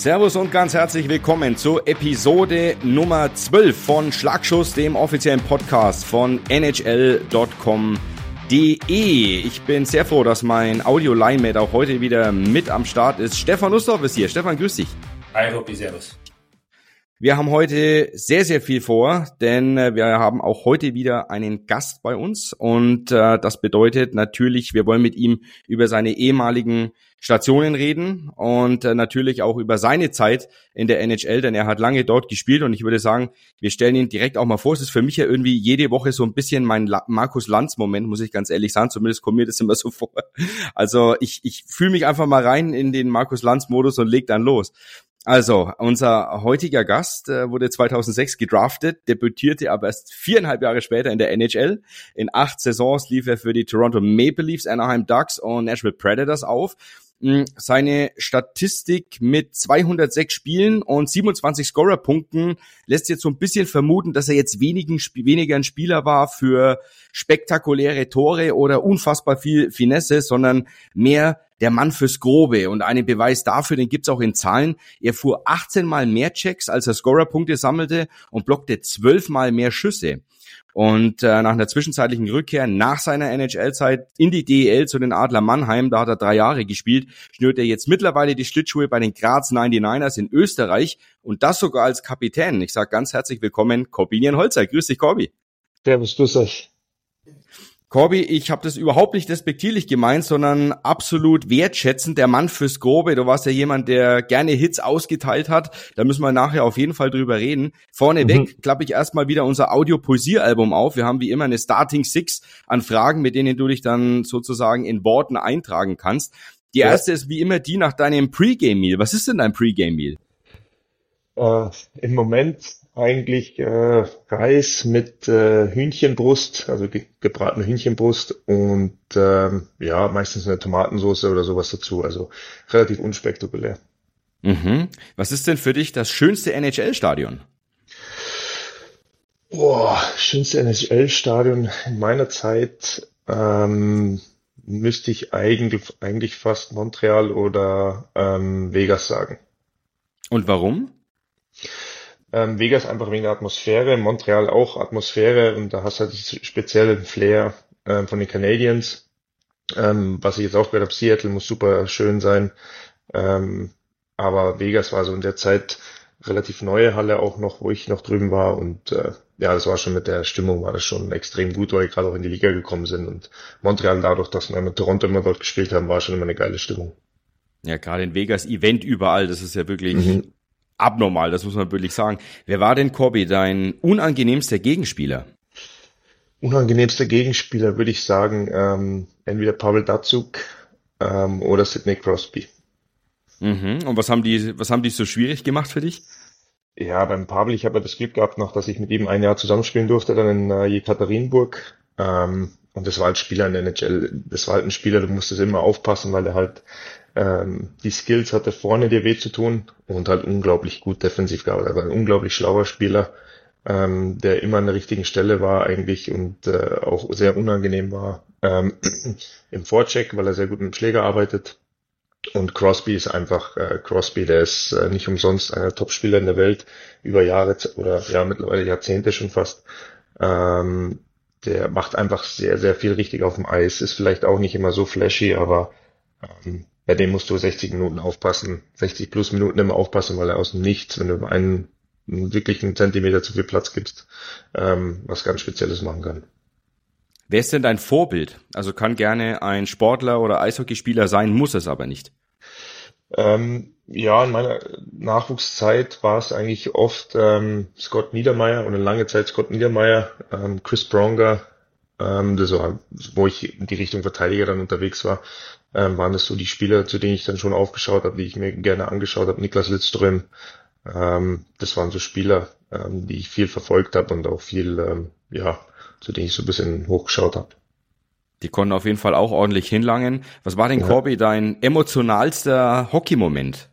Servus und ganz herzlich willkommen zur Episode Nummer 12 von Schlagschuss, dem offiziellen Podcast von NHL.com.de. Ich bin sehr froh, dass mein Audio-Line-Mate auch heute wieder mit am Start ist. Stefan Ustorf ist hier. Stefan, grüß dich. Hi, Robby, servus. Wir haben heute sehr, sehr viel vor, denn wir haben auch heute wieder einen Gast bei uns und das bedeutet natürlich, wir wollen mit ihm über seine ehemaligen Stationen reden und natürlich auch über seine Zeit in der NHL, denn er hat lange dort gespielt und ich würde sagen, wir stellen ihn direkt auch mal vor. Es ist für mich ja irgendwie jede Woche so ein bisschen mein Markus Lanz-Moment, muss ich ganz ehrlich sagen, zumindest kommt mir das immer so vor. Also ich fühle mich einfach mal rein in den Markus Lanz-Modus und leg dann los. Also, unser heutiger Gast wurde 2006 gedraftet, debütierte aber erst 4,5 Jahre später in der NHL. In 8 Saisons lief er für die Toronto Maple Leafs, Anaheim Ducks und Nashville Predators auf. Seine Statistik mit 206 Spielen und 27 Scorerpunkten lässt jetzt so ein bisschen vermuten, dass er jetzt weniger ein Spieler war für spektakuläre Tore oder unfassbar viel Finesse, sondern mehr der Mann fürs Grobe. Und einen Beweis dafür, den gibt's auch in Zahlen. Er fuhr 18 Mal mehr Checks, als er Scorerpunkte sammelte und blockte 12 Mal mehr Schüsse. Und nach einer zwischenzeitlichen Rückkehr nach seiner NHL-Zeit in die DEL zu den Adler Mannheim, da hat er 3 Jahre gespielt, schnürt er jetzt mittlerweile die Schlittschuhe bei den Graz 99ers in Österreich und das sogar als Kapitän. Ich sage ganz herzlich willkommen, Corbinian Holzer. Grüß dich, Corby. Servus, grüß euch. Corby, ich habe das überhaupt nicht despektierlich gemeint, sondern absolut wertschätzend. Der Mann fürs Grobe. Du warst ja jemand, der gerne Hits ausgeteilt hat. Da müssen wir nachher auf jeden Fall drüber reden. Vorneweg klappe ich erstmal wieder unser Audio-Poesie-Album auf. Wir haben wie immer eine Starting Six an Fragen, mit denen du dich dann sozusagen in Worten eintragen kannst. Die erste ist wie immer die nach deinem Pre-Game-Meal. Was ist denn dein Pre-Game-Meal? Im Moment eigentlich Reis mit Hühnchenbrust, also gebratene Hühnchenbrust und meistens eine Tomatensauce oder sowas dazu, also relativ unspektakulär. Mhm. Was ist denn für dich das schönste NHL-Stadion? Schönste NHL-Stadion in meiner Zeit müsste ich eigentlich fast Montreal oder Vegas sagen. Und warum? Vegas einfach wegen der Atmosphäre, Montreal auch Atmosphäre und da hast du halt das spezielle Flair von den Canadiens. Was ich jetzt auch gehört habe, Seattle muss super schön sein. Aber Vegas war so in der Zeit relativ neue Halle auch noch, wo ich noch drüben war und das war schon mit der Stimmung war das schon extrem gut, weil wir gerade auch in die Liga gekommen sind und Montreal dadurch, dass wir mit Toronto immer dort gespielt haben, war schon immer eine geile Stimmung. Ja, gerade in Vegas, Event überall, das ist ja wirklich abnormal, das muss man wirklich sagen. Wer war denn, Corby, dein unangenehmster Gegenspieler? Unangenehmster Gegenspieler würde ich sagen, entweder Pavel Datsyuk oder Sidney Crosby. Und was haben die so schwierig gemacht für dich? Ja, beim Pavel, ich habe ja das Glück gehabt noch, dass ich mit ihm 1 Jahr zusammenspielen durfte, dann in Jekaterinburg. Und das war halt Spieler in der NHL, das war halt ein Spieler, du musstest immer aufpassen, weil er halt die Skills hatte, vorne dir weh zu tun und halt unglaublich gut defensiv gearbeitet. Er war ein unglaublich schlauer Spieler, der immer an der richtigen Stelle war eigentlich und auch sehr unangenehm war im Vorcheck, weil er sehr gut mit dem Schläger arbeitet. Und Crosby ist einfach, der ist nicht umsonst einer der Top-Spieler in der Welt, über Jahre oder ja mittlerweile Jahrzehnte schon fast. Der macht einfach sehr, sehr viel richtig auf dem Eis, ist vielleicht auch nicht immer so flashy, aber bei dem musst du 60 Minuten aufpassen, 60 plus Minuten immer aufpassen, weil er aus dem Nichts, wenn du wirklich einen Zentimeter zu viel Platz gibst, was ganz Spezielles machen kann. Wer ist denn dein Vorbild? Also kann gerne ein Sportler oder Eishockeyspieler sein, muss es aber nicht. In meiner Nachwuchszeit war es eigentlich oft Scott Niedermayer und eine lange Zeit Scott Niedermayer, Chris Pronger, das war, wo ich in die Richtung Verteidiger dann unterwegs war, waren das so die Spieler, zu denen ich dann schon aufgeschaut habe, die ich mir gerne angeschaut habe. Niklas Lidström, das waren so Spieler, die ich viel verfolgt habe und auch viel, zu denen ich so ein bisschen hochgeschaut habe. Die konnten auf jeden Fall auch ordentlich hinlangen. Was war denn, Corby, dein emotionalster Hockey-Moment?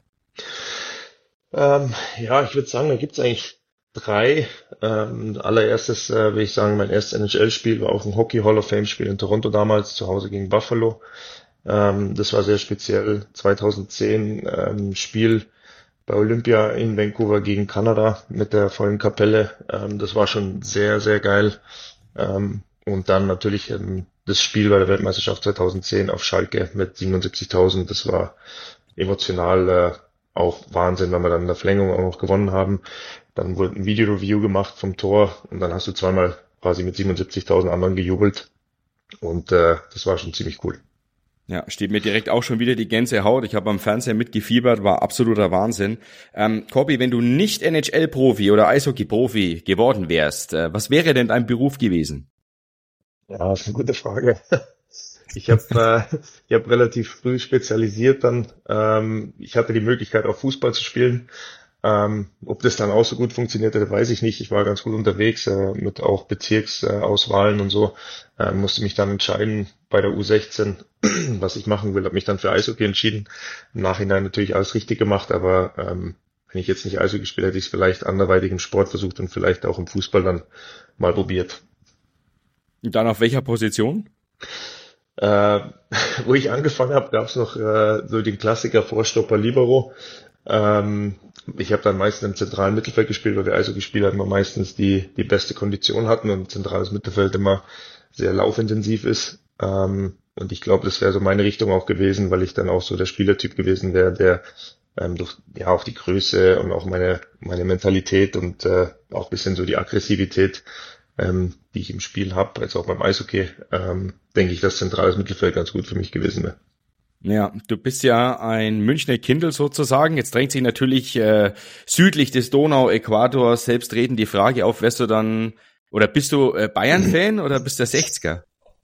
Ich würde sagen, da gibt's eigentlich 3. Allererstes will ich sagen, mein erstes NHL-Spiel war auch ein Hockey Hall of Fame-Spiel in Toronto damals, zu Hause gegen Buffalo. Das war sehr speziell. 2010 Spiel bei Olympia in Vancouver gegen Kanada mit der vollen Kapelle. Das war schon sehr, sehr geil. Und dann natürlich das Spiel bei der Weltmeisterschaft 2010 auf Schalke mit 77.000. Das war emotional auch Wahnsinn, weil wir dann in der Verlängerung auch noch gewonnen haben. Dann wurde ein Video-Review gemacht vom Tor und dann hast du zweimal quasi mit 77.000 anderen gejubelt. Und das war schon ziemlich cool. Ja, steht mir direkt auch schon wieder die Gänsehaut. Ich habe am Fernseher mitgefiebert, war absoluter Wahnsinn. Corby, wenn du nicht NHL-Profi oder Eishockey-Profi geworden wärst, was wäre denn dein Beruf gewesen? Ja, das ist eine gute Frage. Ich habe relativ früh spezialisiert dann. Ich hatte die Möglichkeit, auch Fußball zu spielen. Ob das dann auch so gut funktioniert hat, weiß ich nicht. Ich war ganz gut unterwegs mit auch Bezirksauswahlen und so. Musste mich dann entscheiden bei der U16, was ich machen will. Habe mich dann für Eishockey entschieden. Im Nachhinein natürlich alles richtig gemacht, aber wenn ich jetzt nicht Eishockey gespielt hätte, ich es vielleicht anderweitig im Sport versucht und vielleicht auch im Fußball dann mal probiert. Und dann auf welcher Position? Wo ich angefangen habe, gab es noch so den Klassiker Vorstopper Libero. Ich habe dann meistens im zentralen Mittelfeld gespielt, weil wir Eishockey-Spieler immer meistens die beste Kondition hatten und zentrales Mittelfeld immer sehr laufintensiv ist. Und ich glaube, das wäre so meine Richtung auch gewesen, weil ich dann auch so der Spielertyp gewesen wäre, der durch ja auch die Größe und auch meine Mentalität und auch ein bisschen so die Aggressivität, die ich im Spiel habe, jetzt auch beim Eishockey, denke ich, dass zentrales Mittelfeld ganz gut für mich gewesen wäre. Ja, du bist ja ein Münchner Kindl sozusagen. Jetzt drängt sich natürlich südlich des Donau-Äquators selbstredend die Frage auf, wärst du dann, oder bist du Bayern-Fan oder bist du 60er?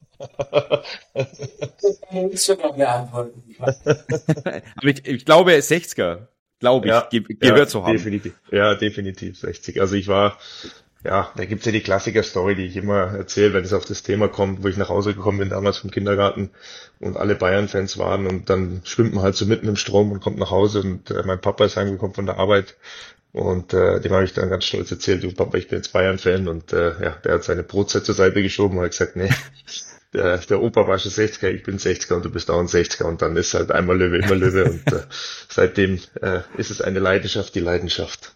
Ich schon noch mehr antworten. Aber ich glaube 60er, glaube ich, gehört zu haben. Definitiv 60. Also da gibt's ja die Klassiker-Story, die ich immer erzähle, wenn es auf das Thema kommt, wo ich nach Hause gekommen bin, damals vom Kindergarten und alle Bayern-Fans waren und dann schwimmt man halt so mitten im Strom und kommt nach Hause und mein Papa ist heimgekommen von der Arbeit und dem habe ich dann ganz stolz erzählt, du Papa, ich bin jetzt Bayern-Fan und der hat seine Brotzeit zur Seite geschoben und hat gesagt, nee, der Opa war schon 60er, ich bin 60er und du bist auch ein 60er und dann ist halt einmal Löwe, immer Löwe und seitdem ist es eine Leidenschaft, die Leidenschaft.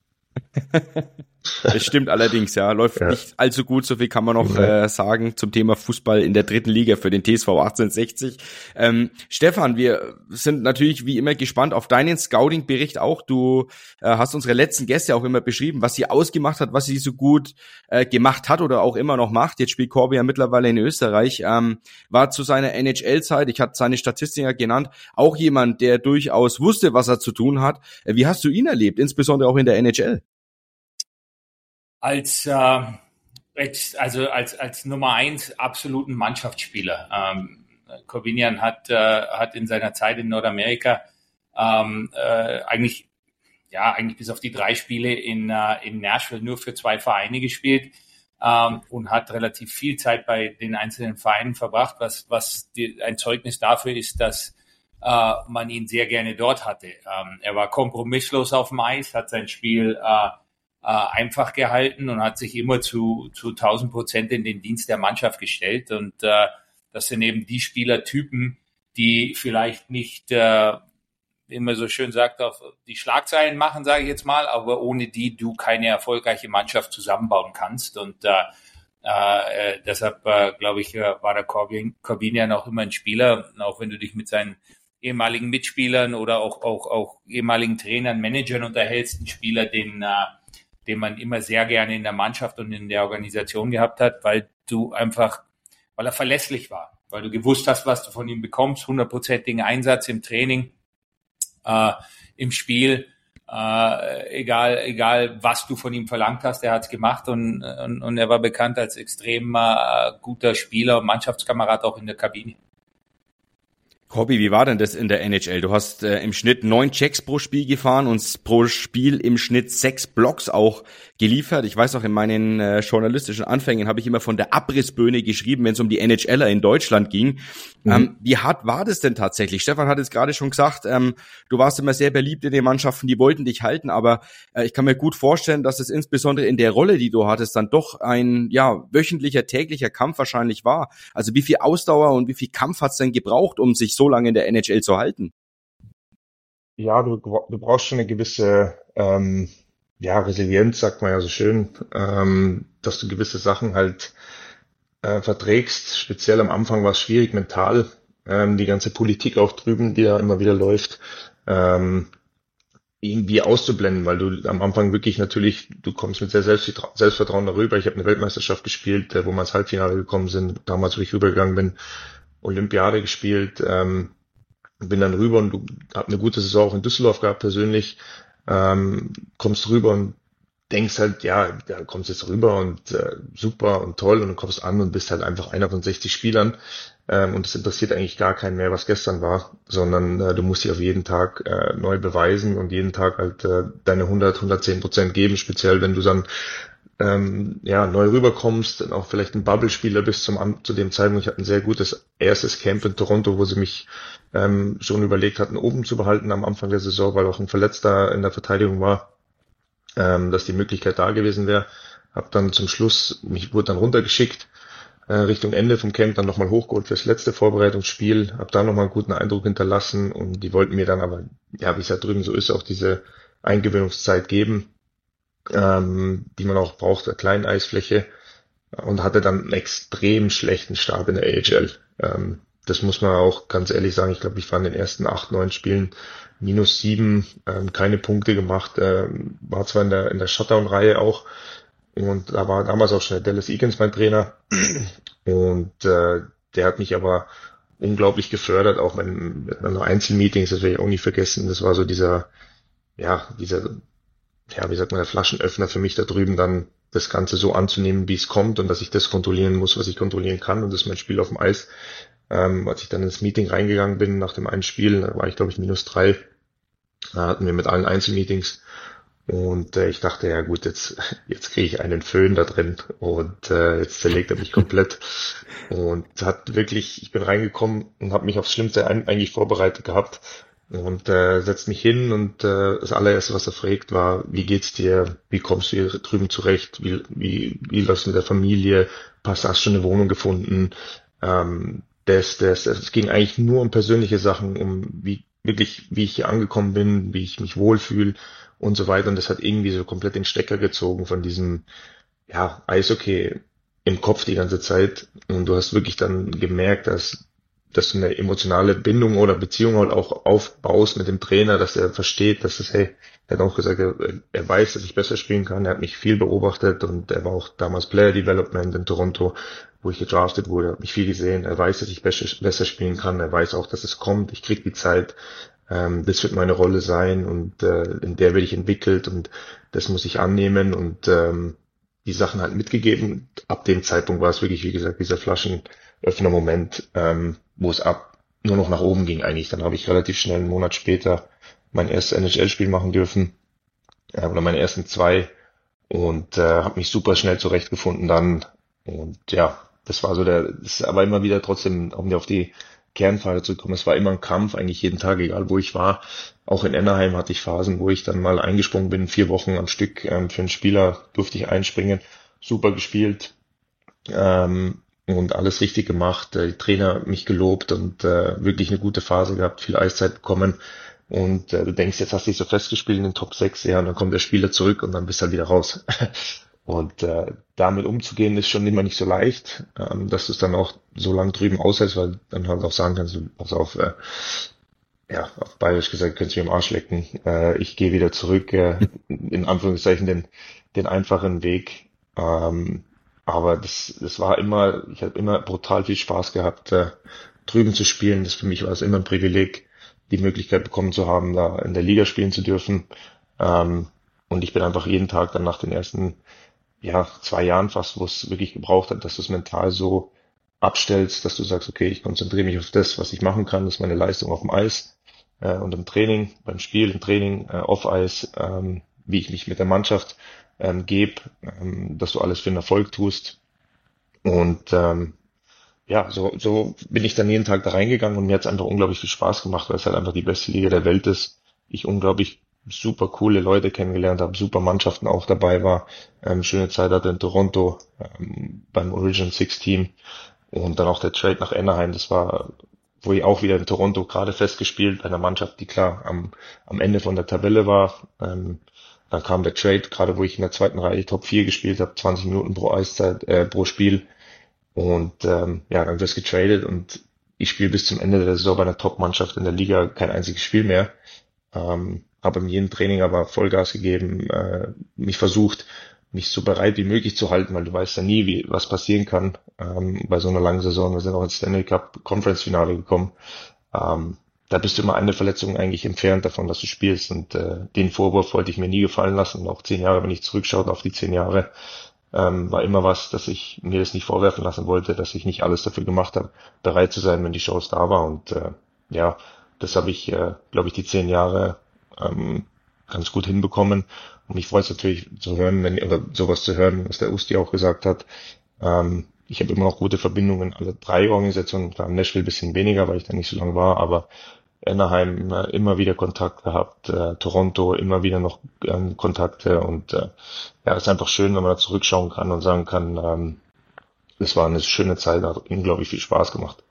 Das stimmt allerdings, ja. Läuft nicht allzu gut, so viel kann man noch sagen zum Thema Fußball in der dritten Liga für den TSV 1860. Stefan, wir sind natürlich wie immer gespannt auf deinen Scouting-Bericht auch. Du hast unsere letzten Gäste auch immer beschrieben, was sie ausgemacht hat, was sie so gut gemacht hat oder auch immer noch macht. Jetzt spielt Corby ja mittlerweile in Österreich. War zu seiner NHL-Zeit, ich hatte seine Statistiken ja genannt, auch jemand, der durchaus wusste, was er zu tun hat. Wie hast du ihn erlebt, insbesondere auch in der NHL? Als Nummer 1 absoluten Mannschaftsspieler. Korbinian hat in seiner Zeit in Nordamerika eigentlich bis auf die 3 Spiele in Nashville nur für 2 Vereine gespielt und hat relativ viel Zeit bei den einzelnen Vereinen verbracht, was ein Zeugnis dafür ist, dass man ihn sehr gerne dort hatte. Er war kompromisslos auf dem Eis, hat sein Spiel einfach gehalten und hat sich immer zu 1000% in den Dienst der Mannschaft gestellt. Und das sind eben die Spielertypen, die vielleicht nicht, wie man so schön sagt, auf die Schlagzeilen machen, sage ich jetzt mal, aber ohne die du keine erfolgreiche Mannschaft zusammenbauen kannst. Und deshalb, glaube ich, war der Korbinian auch immer ein Spieler, auch wenn du dich mit seinen ehemaligen Mitspielern oder auch ehemaligen Trainern, Managern unterhältst, ein Spieler, den man immer sehr gerne in der Mannschaft und in der Organisation gehabt hat, weil er verlässlich war, weil du gewusst hast, was du von ihm bekommst, 100%igen Einsatz im Training, im Spiel, egal was du von ihm verlangt hast, er hat's gemacht und er war bekannt als extrem guter Spieler und Mannschaftskamerad auch in der Kabine. Corby, wie war denn das in der NHL? Du hast im Schnitt 9 Checks pro Spiel gefahren und pro Spiel im Schnitt 6 Blocks auch geliefert. Ich weiß auch, in meinen journalistischen Anfängen habe ich immer von der Abrissbirne geschrieben, wenn es um die NHLer in Deutschland ging. Wie hart war das denn tatsächlich? Stefan hat es gerade schon gesagt, du warst immer sehr beliebt in den Mannschaften, die wollten dich halten, aber ich kann mir gut vorstellen, dass es insbesondere in der Rolle, die du hattest, dann doch ein wöchentlicher, täglicher Kampf wahrscheinlich war. Also wie viel Ausdauer und wie viel Kampf hat's denn gebraucht, um sich so lange in der NHL zu halten? ja, du brauchst schon eine gewisse ja, Resilienz, sagt man ja so schön, dass du gewisse Sachen halt verträgst. Speziell am Anfang war es schwierig mental, die ganze Politik auch drüben, die da immer wieder läuft, ähm, irgendwie auszublenden, weil du am Anfang wirklich natürlich, du kommst mit sehr Selbstvertrauen darüber. Ich habe eine Weltmeisterschaft gespielt, wo wir ins Halbfinale gekommen sind, damals, wo ich rübergegangen bin, Olympiade gespielt, bin dann rüber und du hab eine gute Saison auch in Düsseldorf gehabt persönlich, kommst rüber und denkst halt, ja, da kommst jetzt rüber und super und toll und du kommst an und bist halt einfach einer von 60 Spielern und es interessiert eigentlich gar keinen mehr, was gestern war, sondern du musst dich auf jeden Tag neu beweisen und jeden Tag halt deine 110% geben, speziell wenn du dann ja, neu rüberkommst, dann auch vielleicht ein Bubble-Spieler bist zu dem Zeitpunkt. Ich hatte ein sehr gutes erstes Camp in Toronto, wo sie mich schon überlegt hatten, oben zu behalten am Anfang der Saison, weil auch ein Verletzter in der Verteidigung war, dass die Möglichkeit da gewesen wäre. Hab dann zum Schluss, mich wurde dann runtergeschickt, Richtung Ende vom Camp dann nochmal hochgeholt fürs letzte Vorbereitungsspiel, hab da nochmal einen guten Eindruck hinterlassen und die wollten mir dann aber, ja, wie es halt drüben so ist, auch diese Eingewöhnungszeit geben, die man auch braucht, der kleinen Eisfläche und hatte dann einen extrem schlechten Start in der AHL. Das muss man auch ganz ehrlich sagen. Ich glaube, ich war in den ersten 8, 9 Spielen -7, keine Punkte gemacht, war zwar in der Shutdown-Reihe auch und da war damals auch schon der Dallas Eakins mein Trainer und der hat mich aber unglaublich gefördert, auch mit noch Einzelmeetings, das werde ich auch nie vergessen. Das war so dieser ja, wie sagt man, der Flaschenöffner für mich da drüben dann das Ganze so anzunehmen, wie es kommt und dass ich das kontrollieren muss, was ich kontrollieren kann und das ist mein Spiel auf dem Eis. Als ich dann ins Meeting reingegangen bin nach dem einen Spiel, da war ich glaube ich -3, da hatten wir mit allen Einzelmeetings und ich dachte, ja gut, jetzt kriege ich einen Föhn da drin und jetzt zerlegt er mich komplett und hat wirklich, ich bin reingekommen und habe mich aufs Schlimmste eigentlich vorbereitet gehabt und setzt mich hin und das allererste, was er fragt, war, wie geht's dir, wie kommst du hier drüben zurecht, wie läuft's mit der Familie, hast du eine Wohnung gefunden, es ging eigentlich nur um persönliche Sachen, um wie ich hier angekommen bin, wie ich mich wohlfühle und so weiter. Und das hat irgendwie so komplett den Stecker gezogen von diesem, ja, Eishockey im Kopf die ganze Zeit. Und du hast wirklich dann gemerkt, dass du eine emotionale Bindung oder Beziehung halt auch aufbaust mit dem Trainer, dass er versteht, hey, er hat auch gesagt, er weiß, dass ich besser spielen kann. Er hat mich viel beobachtet und er war auch damals Player Development in Toronto, wo ich gedraftet wurde, hat mich viel gesehen. Er weiß, dass ich besser spielen kann. Er weiß auch, dass es kommt. Ich krieg die Zeit. Das wird meine Rolle sein und in der werde ich entwickelt und das muss ich annehmen und die Sachen halt mitgegeben. Ab dem Zeitpunkt war es wirklich, wie gesagt, dieser Flaschenöffner-Moment, wo es nur noch nach oben ging eigentlich. Dann habe ich relativ schnell einen Monat später mein erstes NHL-Spiel machen dürfen, oder meine ersten 2 und habe mich super schnell zurechtgefunden dann und ja, das ist aber immer wieder trotzdem, um auf die Kernfrage zu kommen, es war immer ein Kampf, eigentlich jeden Tag, egal wo ich war. Auch in Anaheim hatte ich Phasen, wo ich dann mal eingesprungen bin, 4 Wochen am Stück, für einen Spieler durfte ich einspringen, super gespielt, und alles richtig gemacht, die Trainer mich gelobt und wirklich eine gute Phase gehabt, viel Eiszeit bekommen und du denkst, jetzt hast du dich so festgespielt in den Top 6, ja, und dann kommt der Spieler zurück und dann bist du halt wieder raus. Und damit umzugehen ist schon immer nicht so leicht, dass du es dann auch so lang drüben aushältst, weil dann halt auch sagen kannst, du, pass auf, ja, auf Bayerisch gesagt, könntest du mir am Arsch lecken, ich gehe wieder zurück, in Anführungszeichen den einfachen Weg. Aber das war immer, ich habe immer brutal viel Spaß gehabt, drüben zu spielen. Das für mich war es immer ein Privileg, die Möglichkeit bekommen zu haben, da in der Liga spielen zu dürfen. Und ich bin einfach jeden Tag dann nach den ersten, ja, 2 Jahren fast, wo es wirklich gebraucht hat, dass du es mental so abstellst, dass du sagst, okay, ich konzentriere mich auf das, was ich machen kann, das ist meine Leistung auf dem Eis und im Training, beim Spiel, im Training, off-Eis, wie ich mich mit der Mannschaft gebe, dass du alles für den Erfolg tust. Und ja, so bin ich dann jeden Tag da reingegangen und mir hat es einfach unglaublich viel Spaß gemacht, weil es halt einfach die beste Liga der Welt ist. Ich unglaublich super coole Leute kennengelernt habe, super Mannschaften auch dabei war, schöne Zeit hatte in Toronto, beim Origin Six Team und dann auch der Trade nach Anaheim, das war wo ich auch wieder in Toronto gerade festgespielt, bei einer Mannschaft, die klar am Ende von der Tabelle war. Dann kam der Trade, gerade wo ich in der zweiten Reihe Top 4 gespielt habe, 20 Minuten pro Eiszeit, pro Spiel. Und ja, dann wirst getradet und ich spiele bis zum Ende der Saison bei einer Top-Mannschaft in der Liga kein einziges Spiel mehr. Habe in jedem Training aber Vollgas gegeben, mich versucht, mich so bereit wie möglich zu halten, weil du weißt ja nie, was passieren kann bei so einer langen Saison. Wir sind auch ins Stanley Cup Conference Finale gekommen. Da bist du immer eine Verletzung eigentlich entfernt davon, dass du spielst. Und den Vorwurf wollte ich mir nie gefallen lassen. Und auch 10 Jahre, wenn ich zurückschaue auf die 10 Jahre, war immer was, dass ich mir das nicht vorwerfen lassen wollte, dass ich nicht alles dafür gemacht habe, bereit zu sein, wenn die Chance da war. Und ja, das habe ich, glaube ich, die 10 Jahre ganz gut hinbekommen. Und mich freut es natürlich zu hören, oder sowas zu hören, was der Usti auch gesagt hat. Ich habe immer noch gute Verbindungen in alle 3 Organisationen. Klar, in Nashville ein bisschen weniger, weil ich da nicht so lange war, aber Anaheim immer wieder Kontakt gehabt, Toronto immer wieder noch Kontakte und ja, es ist einfach schön, wenn man da zurückschauen kann und sagen kann, es war eine schöne Zeit, hat unglaublich viel Spaß gemacht.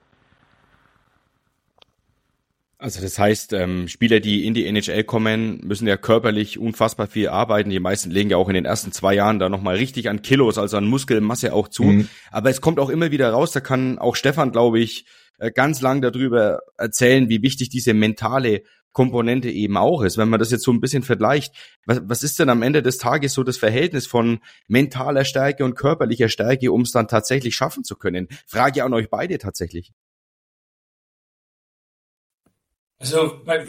Also das heißt, Spieler, die in die NHL kommen, müssen ja körperlich unfassbar viel arbeiten. Die meisten legen ja auch in den ersten 2 Jahren da nochmal richtig an Kilos, also an Muskelmasse auch zu. Mhm. Aber es kommt auch immer wieder raus, da kann auch Stefan, glaube ich, ganz lang darüber erzählen, wie wichtig diese mentale Komponente eben auch ist. Wenn man das jetzt so ein bisschen vergleicht, was ist denn am Ende des Tages so das Verhältnis von mentaler Stärke und körperlicher Stärke, um es dann tatsächlich schaffen zu können? Frage an euch beide tatsächlich. Also bei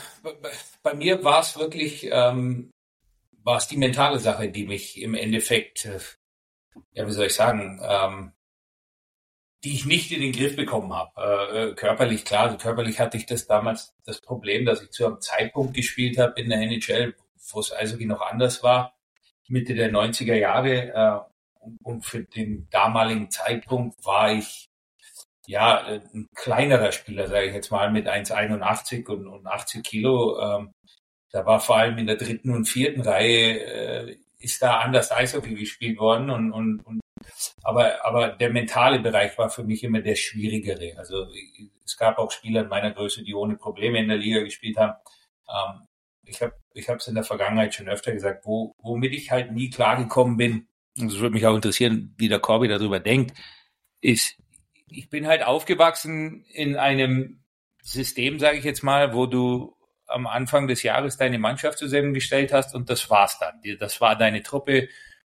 mir war es wirklich, war es die mentale Sache, die mich im Endeffekt, ja, wie soll ich sagen, die ich nicht in den Griff bekommen habe. Körperlich, klar, also körperlich hatte ich das damals das Problem, dass ich zu einem Zeitpunkt gespielt habe in der NHL, wo es Eishockey noch anders war, Mitte der 90er Jahre. Und für den damaligen Zeitpunkt war ich ja ein kleinerer Spieler, sage ich jetzt mal, mit 1,81 und 80 Kilo. Da war vor allem in der 3. und 4. Reihe ist da anders Eishockey gespielt worden und aber der mentale Bereich war für mich immer der schwierigere. Also es gab auch Spieler in meiner Größe, die ohne Probleme in der Liga gespielt haben. Ich habe es in der Vergangenheit schon öfter gesagt, womit ich halt nie klargekommen bin, und es würde mich auch interessieren, wie der Corby darüber denkt, ist, ich bin halt aufgewachsen in einem System, sage ich jetzt mal, wo du am Anfang des Jahres deine Mannschaft zusammengestellt hast und das war's dann. Das war deine Truppe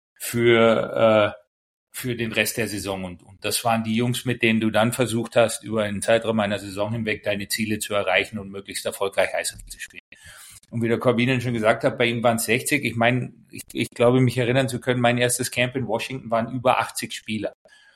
für den Rest der Saison und das waren die Jungs, mit denen du dann versucht hast, über einen Zeitraum einer Saison hinweg deine Ziele zu erreichen und möglichst erfolgreich Eishockey zu spielen. Und wie der Corbinian schon gesagt hat, bei ihm waren es 60. Ich meine, ich glaube, mich erinnern zu können, mein erstes Camp in Washington waren über 80 Spieler.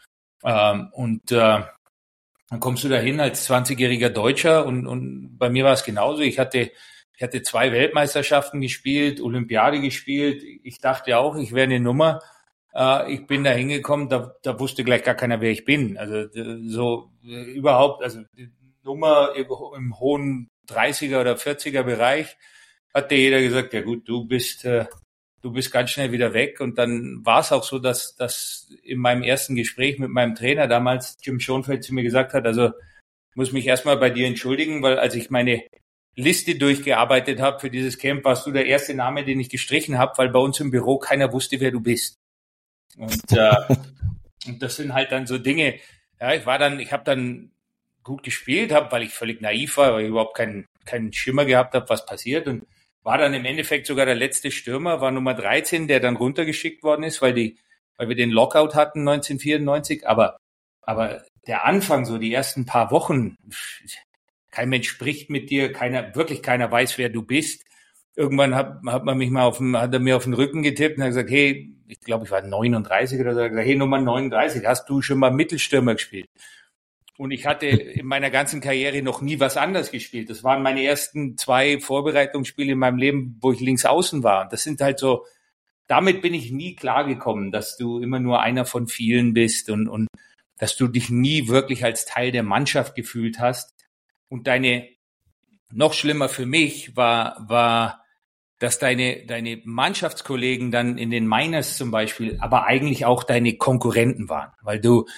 Dann kommst du dahin als 20-jähriger Deutscher und bei mir war es genauso. Ich hatte 2 Weltmeisterschaften gespielt, Olympiade gespielt. Ich dachte auch, ich wäre eine Nummer. Ich bin da hingekommen, da wusste gleich gar keiner, wer ich bin. Also so überhaupt, also die Nummer im hohen 30er oder 40er Bereich hat dir jeder gesagt, ja gut, du bist ganz schnell wieder weg. Und dann war es auch so, dass in meinem ersten Gespräch mit meinem Trainer damals, Jim Schoenfeld, zu mir gesagt hat, also ich muss mich erstmal bei dir entschuldigen, weil als ich meine Liste durchgearbeitet habe für dieses Camp, warst du der erste Name, den ich gestrichen habe, weil bei uns im Büro keiner wusste, wer du bist. Und das sind halt dann so Dinge, ja, ich habe dann gut gespielt, weil ich völlig naiv war, weil ich überhaupt keinen Schimmer gehabt habe, was passiert und war dann im Endeffekt sogar der letzte Stürmer, war Nummer 13, der dann runtergeschickt worden ist, weil wir den Lockout hatten 1994, aber der Anfang, so die ersten paar Wochen, kein Mensch spricht mit dir, keiner weiß, wer du bist. Irgendwann hat er mir auf den Rücken getippt und hat gesagt, hey, ich glaube, ich war 39 oder so, hat gesagt, hey, Nummer 39, hast du schon mal Mittelstürmer gespielt? Und ich hatte in meiner ganzen Karriere noch nie was anderes gespielt. Das waren meine ersten 2 Vorbereitungsspiele in meinem Leben, wo ich links außen war. Das sind halt so, damit bin ich nie klargekommen, dass du immer nur einer von vielen bist und dass du dich nie wirklich als Teil der Mannschaft gefühlt hast. Und noch schlimmer für mich war, dass deine Mannschaftskollegen dann in den Minors zum Beispiel, aber eigentlich auch deine Konkurrenten waren, weil du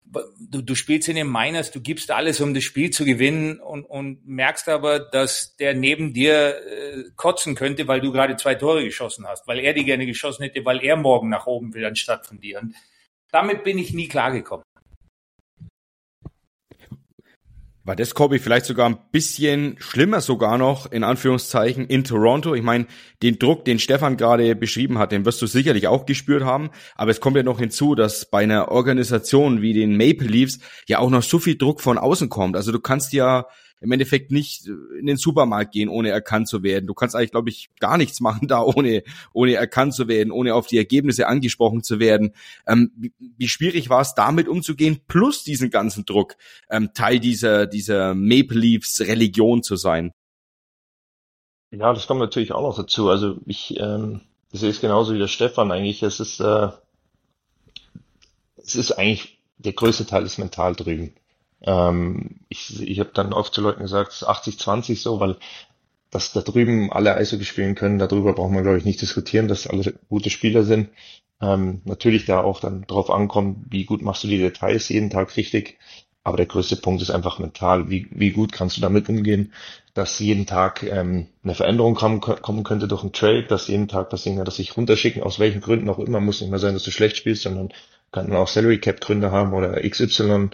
du spielst in den Minors, du gibst alles, um das Spiel zu gewinnen und merkst aber, dass der neben dir kotzen könnte, weil du gerade 2 Tore geschossen hast, weil er die gerne geschossen hätte, weil er morgen nach oben will anstatt von dir. Und damit bin ich nie klargekommen. War das, Corby, vielleicht sogar ein bisschen schlimmer sogar noch, in Anführungszeichen, in Toronto? Ich meine, den Druck, den Stefan gerade beschrieben hat, den wirst du sicherlich auch gespürt haben. Aber es kommt ja noch hinzu, dass bei einer Organisation wie den Maple Leafs ja auch noch so viel Druck von außen kommt. Also du kannst ja im Endeffekt nicht in den Supermarkt gehen, ohne erkannt zu werden. Du kannst eigentlich, glaube ich, gar nichts machen da, ohne erkannt zu werden, ohne auf die Ergebnisse angesprochen zu werden. Wie schwierig war es, damit umzugehen, plus diesen ganzen Druck, Teil dieser Maple Leafs Religion zu sein? Ja, das kommt natürlich auch noch dazu. Also ich sehe es genauso wie der Stefan eigentlich. Es ist eigentlich, der größte Teil ist mental drüben. Ich habe dann oft zu Leuten gesagt, es ist 80-20 so, weil dass da drüben alle Eishockey spielen können, darüber braucht man, glaube ich, nicht diskutieren, dass alle gute Spieler sind. Natürlich da auch dann drauf ankommt, wie gut machst du die Details jeden Tag richtig. Aber der größte Punkt ist einfach mental. Wie gut kannst du damit umgehen, dass jeden Tag eine Veränderung kommen könnte durch einen Trade, dass jeden Tag passieren kann, dass sich runterschicken, aus welchen Gründen auch immer. Muss nicht mal sein, dass du schlecht spielst, sondern kann auch Salary Cap Gründe haben oder XY.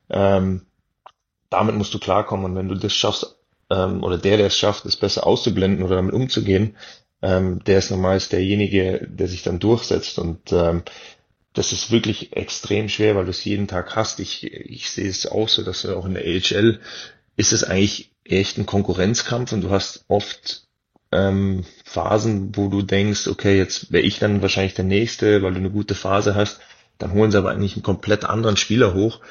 Damit musst du klarkommen. Und wenn du das schaffst, oder der es schafft, es besser auszublenden oder damit umzugehen, der ist normalerweise derjenige, der sich dann durchsetzt. Und das ist wirklich extrem schwer, weil du es jeden Tag hast. Ich sehe es auch so, dass auch in der AHL ist es eigentlich echt ein Konkurrenzkampf und du hast oft Phasen, wo du denkst, okay, jetzt wäre ich dann wahrscheinlich der Nächste, weil du eine gute Phase hast. Dann holen sie aber eigentlich einen komplett anderen Spieler hoch.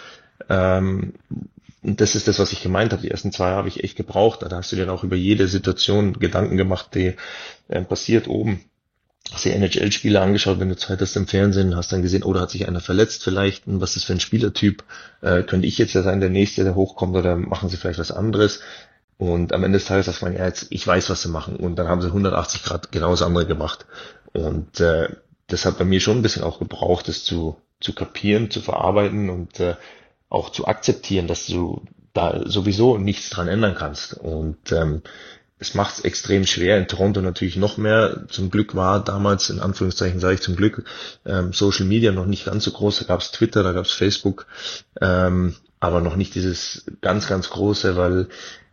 Und das ist das, was ich gemeint habe. Die ersten 2 Jahre habe ich echt gebraucht. Da hast du dir dann auch über jede Situation Gedanken gemacht, die passiert oben. Hast dir NHL-Spieler angeschaut, wenn du Zeit hast im Fernsehen, hast dann gesehen, oh, da hat sich einer verletzt vielleicht. Und was ist das für ein Spielertyp? Könnte ich jetzt ja sein, der Nächste, der hochkommt, oder machen sie vielleicht was anderes? Und am Ende des Tages sagt man, ja, jetzt, ich weiß, was sie machen. Und dann haben sie 180 Grad genau das andere gemacht. Und das hat bei mir schon ein bisschen auch gebraucht, das zu kapieren, zu verarbeiten und auch zu akzeptieren, dass du da sowieso nichts dran ändern kannst. Und es macht es extrem schwer. In Toronto natürlich noch mehr. Zum Glück war damals, in Anführungszeichen sage ich zum Glück, Social Media noch nicht ganz so groß. Da gab es Twitter, da gab es Facebook, aber noch nicht dieses ganz, ganz große, weil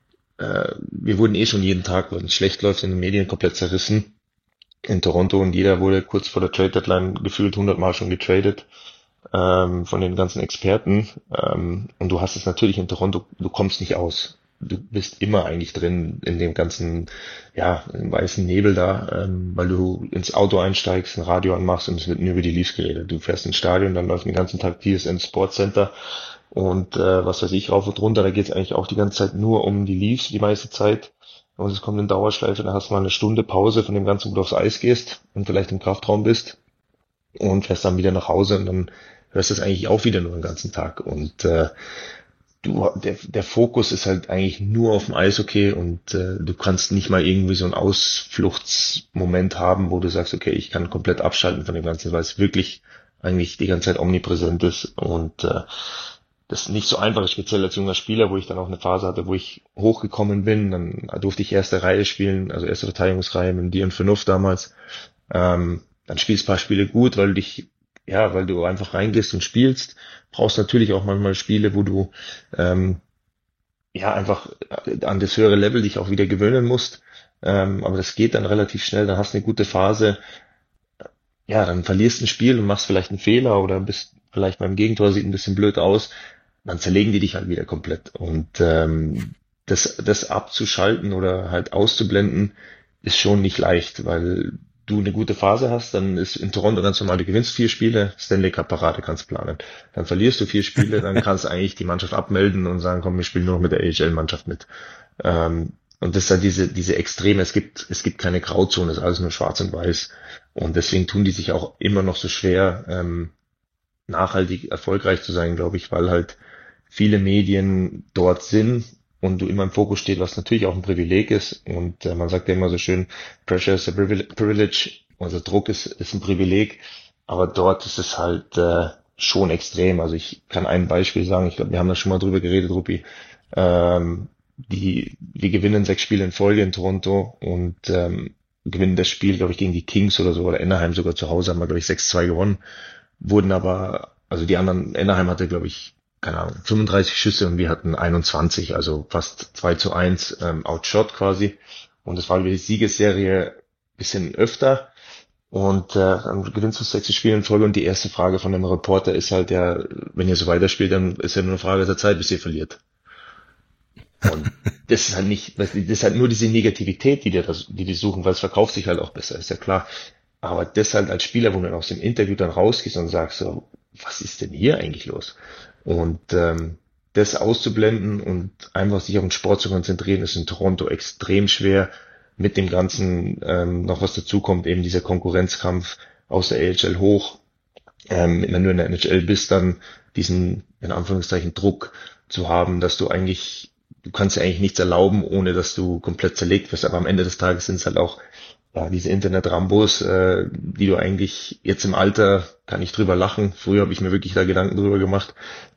wir wurden schon jeden Tag, wenn es schlecht läuft, in den Medien komplett zerrissen in Toronto und jeder wurde kurz vor der Trade Deadline gefühlt 100 Mal schon getradet von den ganzen Experten. Und du hast es natürlich in Toronto, du kommst nicht aus. Du bist immer eigentlich drin in dem ganzen, ja, im weißen Nebel da, weil du ins Auto einsteigst, ein Radio anmachst und es wird nur über die Leafs geredet. Du fährst ins Stadion, dann läuft den ganzen Tag TSN Sports Center und was weiß ich, rauf und runter, da geht es eigentlich auch die ganze Zeit nur um die Leafs die meiste Zeit. Und es kommt in Dauerschleife, da hast du mal eine Stunde Pause von dem Ganzen, wo du aufs Eis gehst und vielleicht im Kraftraum bist und fährst dann wieder nach Hause und dann hörst du es eigentlich auch wieder nur den ganzen Tag. Und der Fokus ist halt eigentlich nur auf dem Eishockey und du kannst nicht mal irgendwie so einen Ausfluchtsmoment haben, wo du sagst, okay, ich kann komplett abschalten von dem Ganzen, weil es wirklich eigentlich die ganze Zeit omnipräsent ist und das ist nicht so einfach, speziell als junger Spieler, wo ich dann auch eine Phase hatte, wo ich hochgekommen bin, dann durfte ich erste Reihe spielen, also erste Verteidigungsreihe mit Dion Phaneuf damals. Dann spielst du ein paar Spiele gut, weil du einfach reingehst und spielst. Brauchst natürlich auch manchmal Spiele, wo du einfach an das höhere Level dich auch wieder gewöhnen musst. Aber das geht dann relativ schnell, dann hast du eine gute Phase. Ja, dann verlierst du ein Spiel und machst vielleicht einen Fehler oder bist vielleicht beim Gegentor, sieht ein bisschen blöd aus. Dann zerlegen die dich halt wieder komplett. Und das abzuschalten oder halt auszublenden, ist schon nicht leicht, weil du eine gute Phase hast, dann ist in Toronto ganz normal, du gewinnst 4 Spiele, Stanley Cup Parade kannst planen. Dann verlierst du 4 Spiele, dann kannst du eigentlich die Mannschaft abmelden und sagen, komm, wir spielen nur noch mit der AHL-Mannschaft mit. Und das ist dann diese Extreme, es gibt keine Grauzone, es ist alles nur schwarz und weiß. Und deswegen tun die sich auch immer noch so schwer, nachhaltig erfolgreich zu sein, glaube ich, weil halt viele Medien dort sind und du immer im Fokus steht, was natürlich auch ein Privileg ist. Und man sagt ja immer so schön, Pressure is a privilege, also Druck ist ein Privileg, aber dort ist es halt schon extrem. Also ich kann ein Beispiel sagen, ich glaube, wir haben da schon mal drüber geredet, Ruppi. Wir gewinnen 6 Spiele in Folge in Toronto und gewinnen das Spiel, glaube ich, gegen die Kings oder so, oder Anaheim sogar zu Hause, haben wir, glaube ich, 6-2 gewonnen. Wurden aber, also die anderen, Anaheim hatte, glaube ich, keine Ahnung, 35 Schüsse und wir hatten 21, also fast 2-1 outshot quasi. Und das war die Siegesserie bisschen öfter. Und dann gewinnst du 6 Spiele in Folge und die erste Frage von dem Reporter ist halt, ja, wenn ihr so weiterspielt, dann ist ja nur eine Frage der Zeit, bis ihr verliert. Und das ist halt nicht, das ist halt nur diese Negativität, die suchen, weil es verkauft sich halt auch besser, ist ja klar. Aber das halt als Spieler, wo du dann aus dem Interview dann rausgehst und sagst so, was ist denn hier eigentlich los? Und das auszublenden und einfach sich auf den Sport zu konzentrieren, ist in Toronto extrem schwer. Mit dem Ganzen noch was dazu kommt, eben dieser Konkurrenzkampf aus der AHL hoch. Wenn du in der NHL bist, dann diesen, in Anführungszeichen, Druck zu haben, dass du kannst ja eigentlich nichts erlauben, ohne dass du komplett zerlegt wirst. Aber am Ende des Tages sind es halt auch diese Internet-Rambos, die du eigentlich jetzt im Alter, kann ich drüber lachen. Früher habe ich mir wirklich da Gedanken drüber gemacht,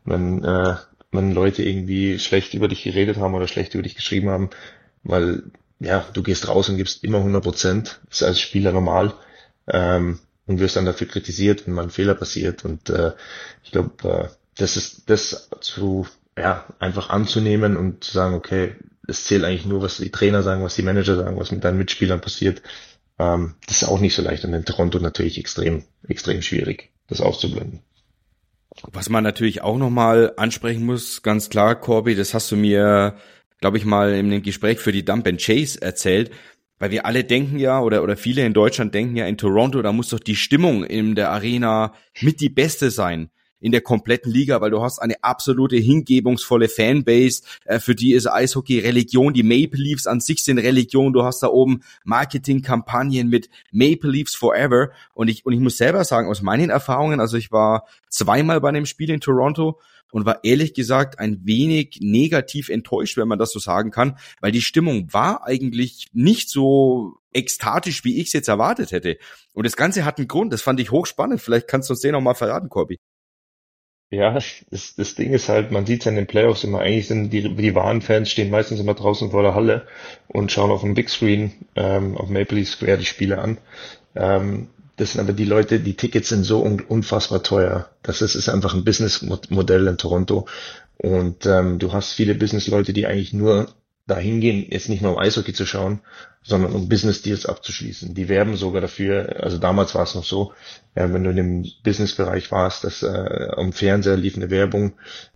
wenn Leute irgendwie schlecht über dich geredet haben oder schlecht über dich geschrieben haben, weil ja, du gehst raus und gibst immer 100%, ist als Spieler normal, und wirst dann dafür kritisiert, wenn mal ein Fehler passiert. Und ich glaube, das ist das einfach anzunehmen und zu sagen, okay, es zählt eigentlich nur, was die Trainer sagen, was die Manager sagen, was mit deinen Mitspielern passiert. Das ist auch nicht so leicht und in Toronto natürlich extrem, extrem schwierig, das auszublenden. Was man natürlich auch nochmal ansprechen muss, ganz klar, Corby, das hast du mir, glaube ich, mal in einem Gespräch für die Dump and Chase erzählt, weil wir alle denken ja, oder viele in Deutschland denken ja, in Toronto, da muss doch die Stimmung in der Arena mit die beste sein in der kompletten Liga, weil du hast eine absolute hingebungsvolle Fanbase, für die ist Eishockey Religion, die Maple Leafs an sich sind Religion, du hast da oben Marketingkampagnen mit Maple Leafs Forever und ich muss selber sagen, aus meinen Erfahrungen, also ich war zweimal bei einem Spiel in Toronto und war ehrlich gesagt ein wenig negativ enttäuscht, wenn man das so sagen kann, weil die Stimmung war eigentlich nicht so ekstatisch, wie ich es jetzt erwartet hätte. Und das Ganze hat einen Grund, das fand ich hochspannend, vielleicht kannst du uns den noch mal verraten, Corby. Ja, das Ding ist halt, man sieht es ja in den Playoffs immer, eigentlich sind die wahren Fans stehen meistens immer draußen vor der Halle und schauen auf dem Big Screen, auf Maple Leaf Square die Spiele an. Das sind aber die Leute, die Tickets sind so unfassbar teuer. Das ist einfach ein Businessmodell in Toronto. Und du hast viele Businessleute, die eigentlich nur dahin gehen, jetzt nicht nur um Eishockey zu schauen, sondern um Business Deals abzuschließen. Die werben sogar dafür, also damals war es noch so, wenn du in dem Businessbereich warst, dass am Fernseher lief eine Werbung,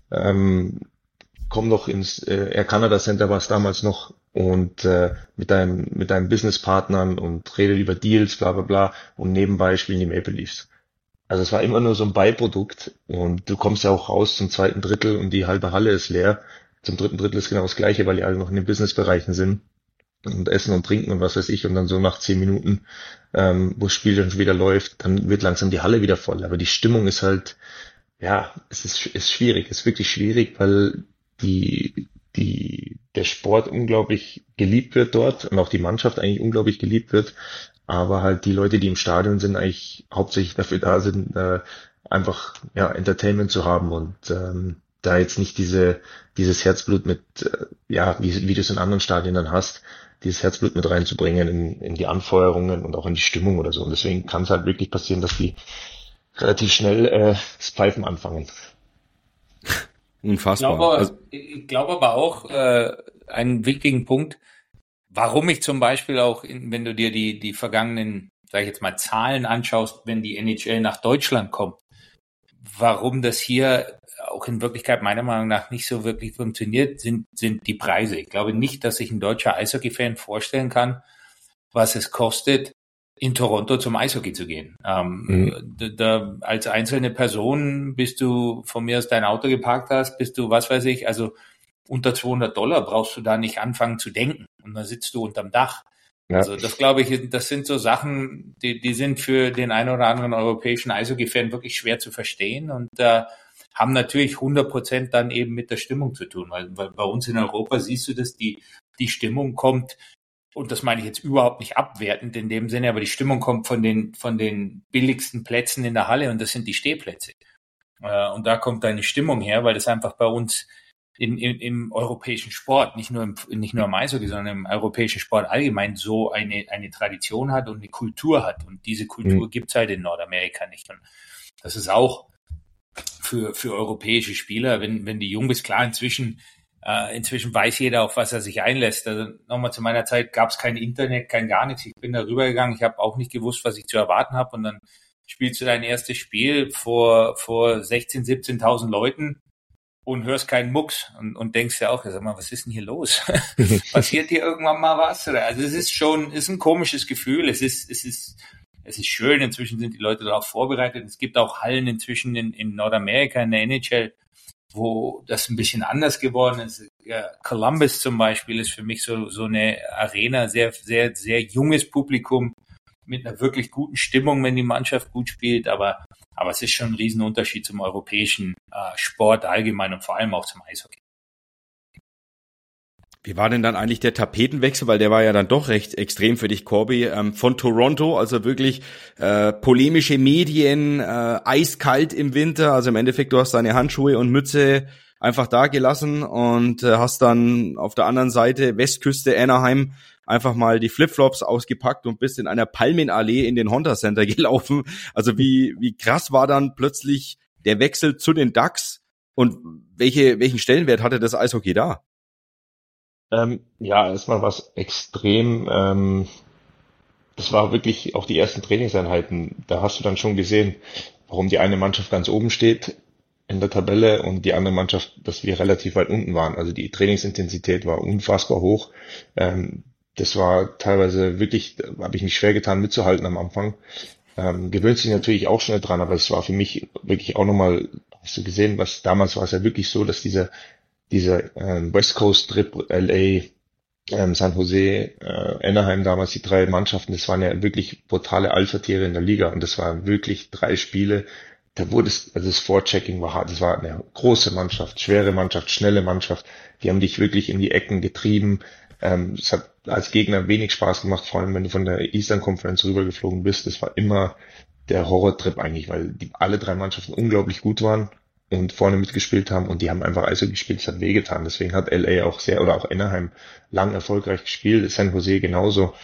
komm doch ins Air Canada Center war es damals noch und mit deinen Businesspartnern und redet über Deals, bla bla bla und nebenbei spielen die Maple Leafs. Also es war immer nur so ein Beiprodukt und du kommst ja auch raus zum zweiten Drittel und die halbe Halle ist leer. Zum dritten Drittel ist genau das Gleiche, weil die alle noch in den Businessbereichen sind und essen und trinken und was weiß ich und dann so nach 10 Minuten, wo das Spiel dann schon wieder läuft, dann wird langsam die Halle wieder voll. Aber die Stimmung ist halt, ja, ist schwierig, ist wirklich schwierig, weil der Sport unglaublich geliebt wird dort und auch die Mannschaft eigentlich unglaublich geliebt wird, aber halt die Leute, die im Stadion sind, eigentlich hauptsächlich dafür da sind, einfach ja Entertainment zu haben und da jetzt nicht dieses Herzblut mit, wie du es in anderen Stadien dann hast, dieses Herzblut mit reinzubringen in die Anfeuerungen und auch in die Stimmung oder so. Und deswegen kann es halt wirklich passieren, dass die relativ schnell das Pfeifen anfangen. Unfassbar. Ich glaube aber auch einen wichtigen Punkt, warum ich zum Beispiel auch, wenn du dir die vergangenen, sag ich jetzt mal, Zahlen anschaust, wenn die NHL nach Deutschland kommt, warum das hier auch in Wirklichkeit meiner Meinung nach nicht so wirklich funktioniert, sind die Preise. Ich glaube nicht, dass sich ein deutscher Eishockey-Fan vorstellen kann, was es kostet, in Toronto zum Eishockey zu gehen. Da als einzelne Person, bis du von mir aus dein Auto geparkt hast, bist du, was weiß ich, also unter $200 brauchst du da nicht anfangen zu denken. Und dann sitzt du unterm Dach. Ja. Also das glaube ich, das sind so Sachen, die sind für den einen oder anderen europäischen Eishockey-Fan wirklich schwer zu verstehen und haben natürlich 100% dann eben mit der Stimmung zu tun. Weil bei uns in Europa siehst du, dass die Stimmung kommt, und das meine ich jetzt überhaupt nicht abwertend in dem Sinne, aber die Stimmung kommt von den billigsten Plätzen in der Halle und das sind die Stehplätze. Und da kommt deine Stimmung her, weil das einfach bei uns im europäischen Sport, nicht nur im Eishockey, sondern im europäischen Sport allgemein so eine Tradition hat und eine Kultur hat. Und diese Kultur gibt's halt in Nordamerika nicht. Und das ist auch für europäische Spieler, wenn die jung bist, klar, inzwischen weiß jeder, auf was er sich einlässt. Also nochmal zu meiner Zeit gab's kein Internet, kein gar nichts. Ich bin da rübergegangen, ich habe auch nicht gewusst, was ich zu erwarten habe. Und dann spielst du dein erstes Spiel vor 16.000, 17.000 Leuten und hörst keinen Mucks und denkst ja auch, sag mal, was ist denn hier los? Passiert hier irgendwann mal was? Also es ist ein komisches Gefühl. Es ist schön. Inzwischen sind die Leute darauf vorbereitet. Es gibt auch Hallen inzwischen in Nordamerika, in der NHL, wo das ein bisschen anders geworden ist. Ja, Columbus zum Beispiel ist für mich so eine Arena, sehr, sehr, sehr junges Publikum mit einer wirklich guten Stimmung, wenn die Mannschaft gut spielt. Aber es ist schon ein Riesenunterschied zum europäischen Sport allgemein und vor allem auch zum Eishockey. Wie war denn dann eigentlich der Tapetenwechsel, weil der war ja dann doch recht extrem für dich, Corby, von Toronto, also wirklich polemische Medien, eiskalt im Winter, also im Endeffekt, du hast deine Handschuhe und Mütze einfach da gelassen und hast dann auf der anderen Seite Westküste Anaheim einfach mal die Flipflops ausgepackt und bist in einer Palmenallee in den Honda Center gelaufen. Also wie krass war dann plötzlich der Wechsel zu den Ducks und welchen Stellenwert hatte das Eishockey da? Ja, erstmal was extrem. Das war wirklich auch die ersten Trainingseinheiten. Da hast du dann schon gesehen, warum die eine Mannschaft ganz oben steht in der Tabelle und die andere Mannschaft, dass wir relativ weit unten waren. Also die Trainingsintensität war unfassbar hoch. Das war teilweise wirklich, habe ich mich schwer getan mitzuhalten am Anfang. Gewöhnt sich natürlich auch schnell dran, aber es war für mich wirklich auch nochmal, hast du gesehen, was damals war es ja wirklich so, dass dieser West Coast Trip, LA, San Jose, Anaheim damals, die drei Mannschaften, das waren ja wirklich brutale Alpha-Tiere in der Liga und das waren wirklich 3 Spiele, da wurde es, also das Vorchecking war hart, das war eine große Mannschaft, schwere Mannschaft, schnelle Mannschaft, die haben dich wirklich in die Ecken getrieben, es hat als Gegner wenig Spaß gemacht, vor allem wenn du von der Eastern Conference rübergeflogen bist, das war immer der Horrortrip eigentlich, weil alle 3 Mannschaften unglaublich gut waren und vorne mitgespielt haben und die haben einfach Eishockey gespielt, das hat wehgetan. Deswegen hat LA auch oder auch Anaheim lang erfolgreich gespielt, San Jose genauso.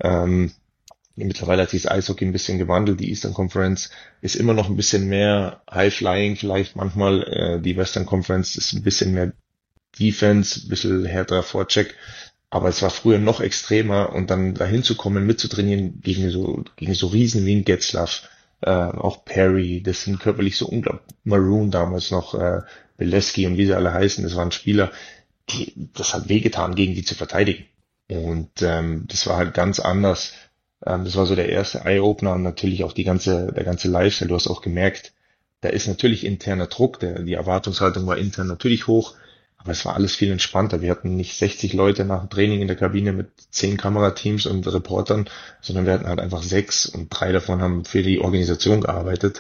Mittlerweile hat sich das Eishockey ein bisschen gewandelt. Die Eastern Conference ist immer noch ein bisschen mehr High-Flying vielleicht manchmal. Die Western Conference ist ein bisschen mehr Defense, ein bisschen härterer Vorcheck. Aber es war früher noch extremer und dann dahin zu kommen, mitzutrainieren gegen so Riesen wie ein Getzlaff, auch Perry, das sind körperlich so unglaublich, Maroon damals noch, Beleskey und wie sie alle heißen, das waren Spieler, das hat wehgetan, gegen die zu verteidigen. Und das war halt ganz anders. Das war so der erste Eye-Opener und natürlich auch der ganze Lifestyle. Du hast auch gemerkt, da ist natürlich interner Druck, die Erwartungshaltung war intern natürlich hoch, aber es war alles viel entspannter. Wir hatten nicht 60 Leute nach dem Training in der Kabine mit 10 Kamerateams und Reportern, sondern wir hatten halt einfach 6 und 3 davon haben für die Organisation gearbeitet.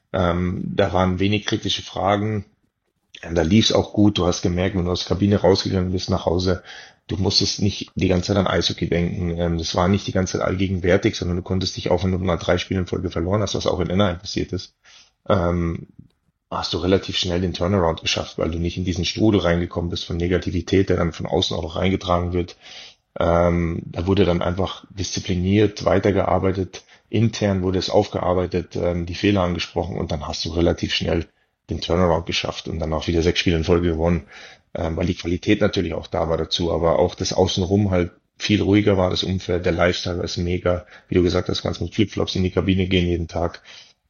Da waren wenig kritische Fragen. Da lief's auch gut. Du hast gemerkt, wenn du aus der Kabine rausgegangen bist nach Hause, du musstest nicht die ganze Zeit an Eishockey denken. Das war nicht die ganze Zeit allgegenwärtig, sondern du konntest dich auch, wenn du mal 3 Spiele in Folge verloren hast, was auch in Anaheim passiert ist, hast du relativ schnell den Turnaround geschafft, weil du nicht in diesen Strudel reingekommen bist von Negativität, der dann von außen auch noch reingetragen wird. Da wurde dann einfach diszipliniert weitergearbeitet, intern wurde es aufgearbeitet, die Fehler angesprochen und dann hast du relativ schnell den Turnaround geschafft und dann auch wieder 6 Spiele in Folge gewonnen, weil die Qualität natürlich auch da war dazu, aber auch das Außenrum halt viel ruhiger war, das Umfeld, der Lifestyle ist mega, wie du gesagt hast, kannst mit Flipflops in die Kabine gehen jeden Tag.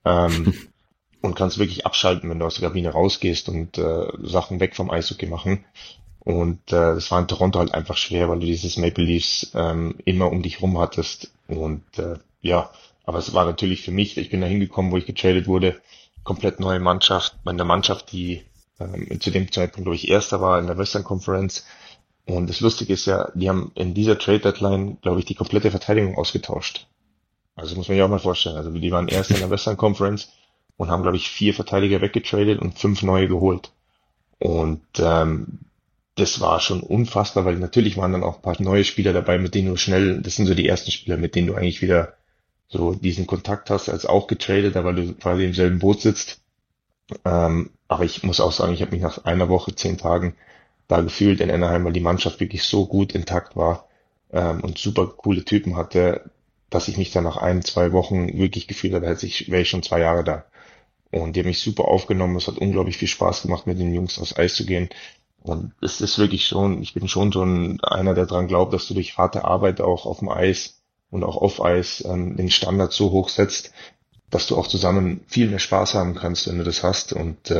Und kannst wirklich abschalten, wenn du aus der Kabine rausgehst und Sachen weg vom Eishockey machen. Und das war in Toronto halt einfach schwer, weil du dieses Maple Leafs immer um dich rum hattest. Und ja, aber es war natürlich für mich, ich bin da hingekommen, wo ich getradet wurde, komplett neue Mannschaft. Meine Mannschaft, die zu dem Zeitpunkt, glaube ich, Erster war in der Western Conference. Und das Lustige ist ja, die haben in dieser Trade Deadline, glaube ich, die komplette Verteidigung ausgetauscht. Also muss man sich auch mal vorstellen. Also die waren Erster in der Western Conference und haben, glaube ich, 4 Verteidiger weggetradet und 5 neue geholt. Und das war schon unfassbar, weil natürlich waren dann auch ein paar neue Spieler dabei, mit denen du schnell, das sind so die ersten Spieler, mit denen du eigentlich wieder so diesen Kontakt hast, als auch getradet, weil du quasi im selben Boot sitzt. Aber ich muss auch sagen, ich habe mich nach einer Woche, 10 Tagen da gefühlt in Anaheim, weil die Mannschaft wirklich so gut intakt war, und super coole Typen hatte, dass ich mich dann nach 1, 2 Wochen wirklich gefühlt habe, wäre ich schon 2 Jahre da. Und die haben mich super aufgenommen. Es hat unglaublich viel Spaß gemacht, mit den Jungs aufs Eis zu gehen. Und es ist wirklich schon, ich bin schon so einer, der dran glaubt, dass du durch harte Arbeit auch auf dem Eis und auch off Eis den Standard so hoch setzt, dass du auch zusammen viel mehr Spaß haben kannst, wenn du das hast. Und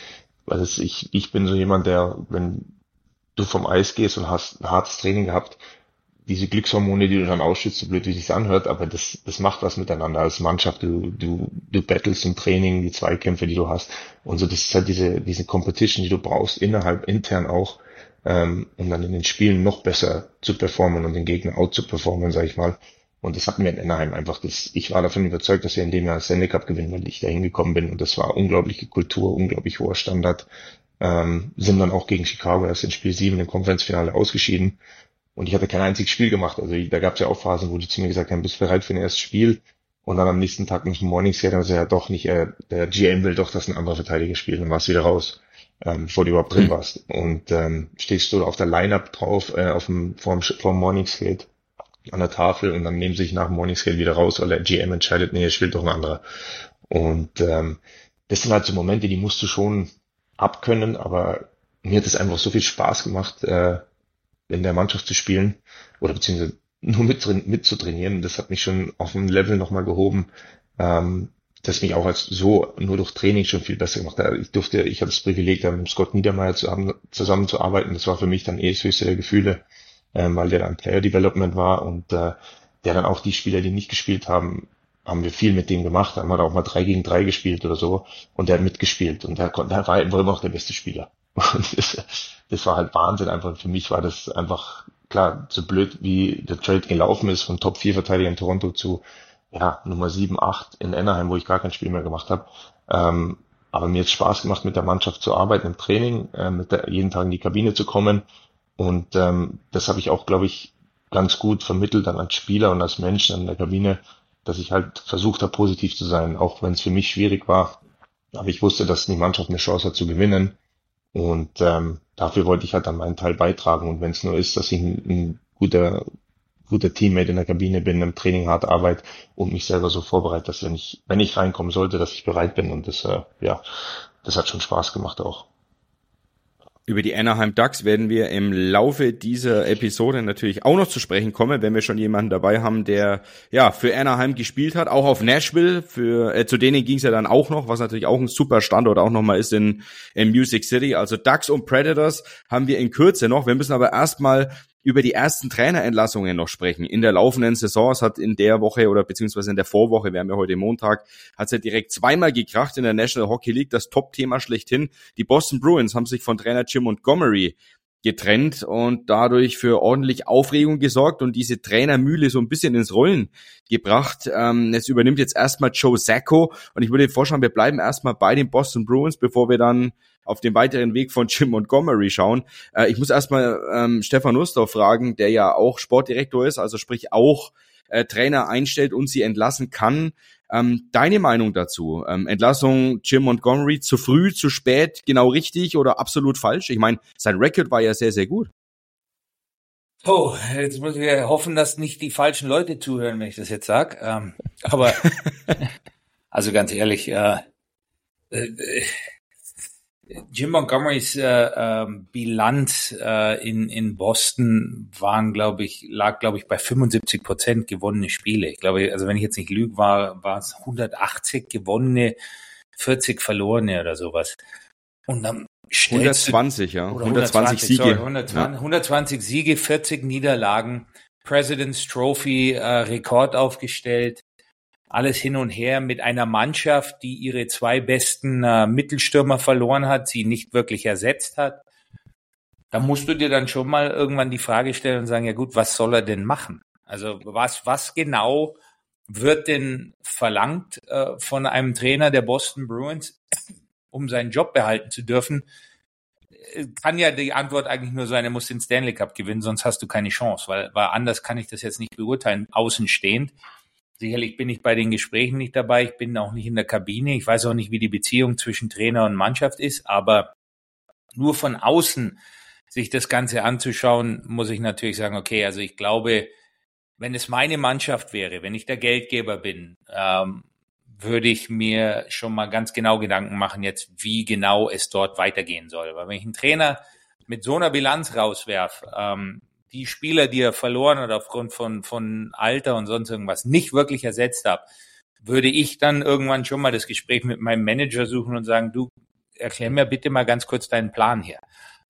ich bin so jemand, der, wenn du vom Eis gehst und hast ein hartes Training gehabt, diese Glückshormone, die du dann ausschützt, so blöd wie sich's anhört, aber das macht was miteinander als Mannschaft. Du battlest im Training, die Zweikämpfe, die du hast. Und so, das ist halt diese Competition, die du brauchst, intern auch, um dann in den Spielen noch besser zu performen und den Gegner out zu performen, sag ich mal. Und das hatten wir in Anaheim einfach. Ich war davon überzeugt, dass wir in dem Jahr Stanley Cup gewinnen, weil ich da hingekommen bin. Und das war unglaubliche Kultur, unglaublich hoher Standard. Sind dann auch gegen Chicago erst in Spiel 7 im Conference-Finale ausgeschieden. Und ich hatte kein einziges Spiel gemacht. Also da gab es ja auch Phasen, wo die zu mir gesagt haben, bist du bereit für ein erstes Spiel? Und dann am nächsten Tag nach dem Morning Skate haben sie ja doch nicht, der GM will doch, dass ein anderer Verteidiger spielt. Dann warst du wieder raus, bevor du überhaupt drin warst. Und stehst du auf der Line-Up drauf, vorm Morning Skate an der Tafel und dann nehmen sie sich nach dem Morning Skate wieder raus, weil der GM entscheidet, nee, es spielt doch ein anderer. Und das sind halt so Momente, die musst du schon abkönnen, aber mir hat es einfach so viel Spaß gemacht, in der Mannschaft zu spielen oder beziehungsweise nur mitzutrainieren. Das hat mich schon auf ein Level nochmal gehoben, das mich auch nur durch Training schon viel besser gemacht hat. Ich hatte das Privileg, da mit Scott Niedermayer zusammenzuarbeiten. Das war für mich dann das höchste der Gefühle, weil der dann Player Development war und der dann auch die Spieler, die nicht gespielt haben, haben wir viel mit dem gemacht. Dann hat er auch mal 3 gegen 3 gespielt oder so und der hat mitgespielt und der war immer auch der beste Spieler. Und das war halt Wahnsinn einfach. Für mich war das einfach, klar, so blöd wie der Trade gelaufen ist, von Top 4 Verteidiger in Toronto zu, ja, Nummer 7, 8 in Anaheim, wo ich gar kein Spiel mehr gemacht habe. Aber mir hat Spaß gemacht, mit der Mannschaft zu arbeiten im Training, jeden Tag in die Kabine zu kommen. Und das habe ich auch, glaube ich, ganz gut vermittelt dann als Spieler und als Mensch in der Kabine, dass ich halt versucht habe, positiv zu sein, auch wenn es für mich schwierig war. Aber ich wusste, dass die Mannschaft eine Chance hat zu gewinnen. Und dafür wollte ich halt dann meinen Teil beitragen. Und wenn es nur ist, dass ich ein guter Teammate in der Kabine bin, im Training hart arbeite und mich selber so vorbereite, dass wenn ich reinkommen sollte, dass ich bereit bin. Und das hat schon Spaß gemacht auch. Über die Anaheim Ducks werden wir im Laufe dieser Episode natürlich auch noch zu sprechen kommen, wenn wir schon jemanden dabei haben, der ja für Anaheim gespielt hat, auch auf Nashville. Zu denen ging es ja dann auch noch, was natürlich auch ein super Standort auch nochmal ist in Music City. Also Ducks und Predators haben wir in Kürze noch. Wir müssen aber erstmal über die ersten Trainerentlassungen noch sprechen. In der laufenden Saison, es hat in der Woche oder beziehungsweise in der Vorwoche, wir haben ja heute Montag, hat es ja direkt zweimal gekracht in der National Hockey League, das Top-Thema schlechthin. Die Boston Bruins haben sich von Trainer Jim Montgomery getrennt und dadurch für ordentlich Aufregung gesorgt und diese Trainermühle so ein bisschen ins Rollen gebracht. Jetzt übernimmt erstmal Joe Sacco und ich würde vorschlagen, wir bleiben erstmal bei den Boston Bruins, bevor wir dann auf den weiteren Weg von Jim Montgomery schauen. Ich muss erstmal Stefan Nussdorf fragen, der ja auch Sportdirektor ist, also sprich auch Trainer einstellt und sie entlassen kann. Deine Meinung dazu? Entlassung Jim Montgomery zu früh, zu spät, genau richtig oder absolut falsch? Ich meine, sein Record war ja sehr, sehr gut. Oh, jetzt muss ich hoffen, dass nicht die falschen Leute zuhören, wenn ich das jetzt sage. Aber also ganz ehrlich, Jim Montgomerys Bilanz in Boston lag, glaube ich, bei 75% gewonnene Spiele. Ich glaube, also wenn ich jetzt nicht lüge, war es 180 gewonnene, 40 verlorene oder sowas. Und dann 120, ja. 120 Siege. Sorry, 120 Siege, 40 Niederlagen, President's Trophy, Rekord aufgestellt. Alles hin und her mit einer Mannschaft, die ihre 2 besten Mittelstürmer verloren hat, sie nicht wirklich ersetzt hat. Da musst du dir dann schon mal irgendwann die Frage stellen und sagen, ja gut, was soll er denn machen? Also was genau wird denn verlangt von einem Trainer der Boston Bruins, um seinen Job behalten zu dürfen? Kann ja die Antwort eigentlich nur sein, er muss den Stanley Cup gewinnen, sonst hast du keine Chance, weil anders kann ich das jetzt nicht beurteilen, außenstehend. Sicherlich bin ich bei den Gesprächen nicht dabei, ich bin auch nicht in der Kabine, ich weiß auch nicht, wie die Beziehung zwischen Trainer und Mannschaft ist, aber nur von außen sich das Ganze anzuschauen, muss ich natürlich sagen, okay, also ich glaube, wenn es meine Mannschaft wäre, wenn ich der Geldgeber bin, würde ich mir schon mal ganz genau Gedanken machen jetzt, wie genau es dort weitergehen soll. Weil wenn ich einen Trainer mit so einer Bilanz rauswerfe, die Spieler, die er verloren hat aufgrund von Alter und sonst irgendwas, nicht wirklich ersetzt habe, würde ich dann irgendwann schon mal das Gespräch mit meinem Manager suchen und sagen, du, erklär mir bitte mal ganz kurz deinen Plan hier.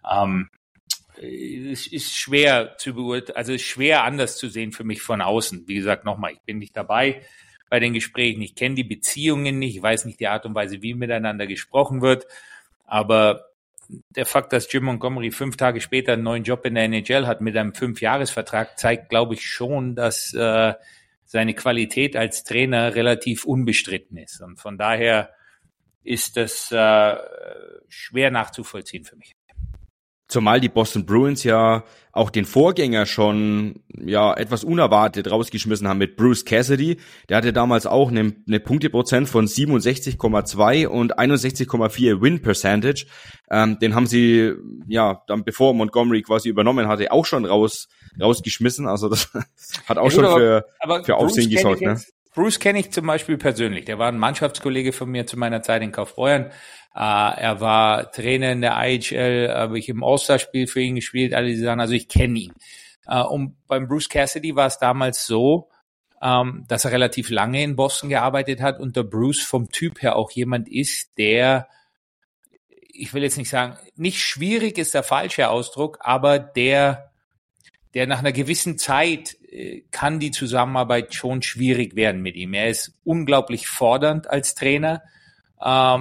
Es ist schwer zu beurteilen, also es ist schwer anders zu sehen für mich von außen. Wie gesagt, nochmal, ich bin nicht dabei bei den Gesprächen, ich kenne die Beziehungen nicht, ich weiß nicht die Art und Weise, wie miteinander gesprochen wird, aber der Fakt, dass Jim Montgomery 5 Tage später einen neuen Job in der NHL hat mit einem 5-Jahres-Vertrag, zeigt, glaube ich, schon, dass seine Qualität als Trainer relativ unbestritten ist. Und von daher ist das schwer nachzuvollziehen für mich. Zumal die Boston Bruins ja auch den Vorgänger schon etwas unerwartet rausgeschmissen haben mit Bruce Cassidy. Der hatte damals auch eine Punkteprozent von 67,2 und 61,4 Win Percentage. Den haben sie dann bevor Montgomery quasi übernommen hatte auch schon rausgeschmissen. Also das hat auch schon für Aufsehen gesorgt. Ne? Bruce kenne ich zum Beispiel persönlich. Der war ein Mannschaftskollege von mir zu meiner Zeit in Kaufbeuren. Er war Trainer in der IHL, habe ich im All-Star-Spiel für ihn gespielt, alle diese Sachen, also ich kenne ihn. Und beim Bruce Cassidy war es damals so, dass er relativ lange in Boston gearbeitet hat und der Bruce vom Typ her auch jemand ist, der, ich will jetzt nicht sagen, nicht schwierig ist der falsche Ausdruck, aber der nach einer gewissen Zeit kann die Zusammenarbeit schon schwierig werden mit ihm. Er ist unglaublich fordernd als Trainer. Ich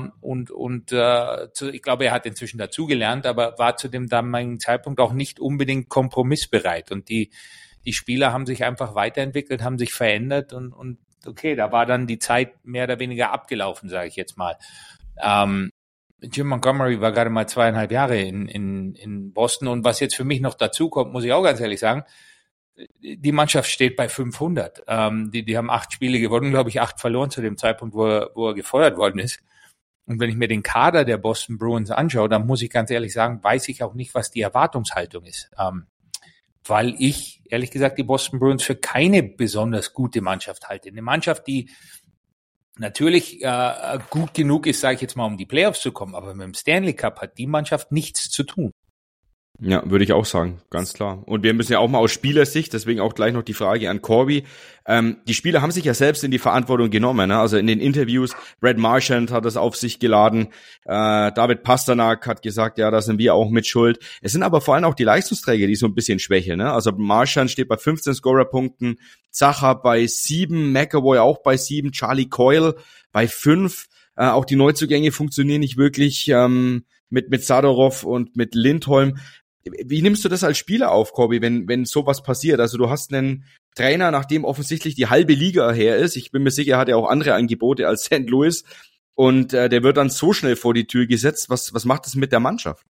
glaube, er hat inzwischen dazugelernt, aber war zu dem damaligen Zeitpunkt auch nicht unbedingt kompromissbereit. Und die Spieler haben sich einfach weiterentwickelt, haben sich verändert und okay, da war dann die Zeit mehr oder weniger abgelaufen, sage ich jetzt mal. Jim Montgomery war gerade mal 2,5 Jahre in Boston und was jetzt für mich noch dazu kommt, muss ich auch ganz ehrlich sagen, die Mannschaft steht bei 500. Die haben 8 Spiele gewonnen, glaube ich, 8 verloren zu dem Zeitpunkt, wo er gefeuert worden ist. Und wenn ich mir den Kader der Boston Bruins anschaue, dann muss ich ganz ehrlich sagen, weiß ich auch nicht, was die Erwartungshaltung ist. Weil ich, ehrlich gesagt, die Boston Bruins für keine besonders gute Mannschaft halte. Eine Mannschaft, die natürlich gut genug ist, sage ich jetzt mal, um die Playoffs zu kommen, aber mit dem Stanley Cup hat die Mannschaft nichts zu tun. Ja, würde ich auch sagen, ganz klar. Und wir müssen ja auch mal aus Spielersicht, deswegen auch gleich noch die Frage an Corby. Die Spieler haben sich ja selbst in die Verantwortung genommen, ne? Also in den Interviews, Brad Marchand hat das auf sich geladen, David Pastrnak hat gesagt, ja, da sind wir auch mit schuld. Es sind aber vor allem auch die Leistungsträger, die so ein bisschen schwächeln, ne? Also Marchand steht bei 15 Scorerpunkten, Zacher bei 7, McAvoy auch bei 7, Charlie Coyle bei 5. Auch die Neuzugänge funktionieren nicht wirklich mit Zadorov und mit Lindholm. Wie nimmst du das als Spieler auf, Corby, wenn sowas passiert? Also du hast einen Trainer, nachdem offensichtlich die halbe Liga her ist. Ich bin mir sicher, er hat ja auch andere Angebote als St. Louis. Und der wird dann so schnell vor die Tür gesetzt. Was macht das mit der Mannschaft?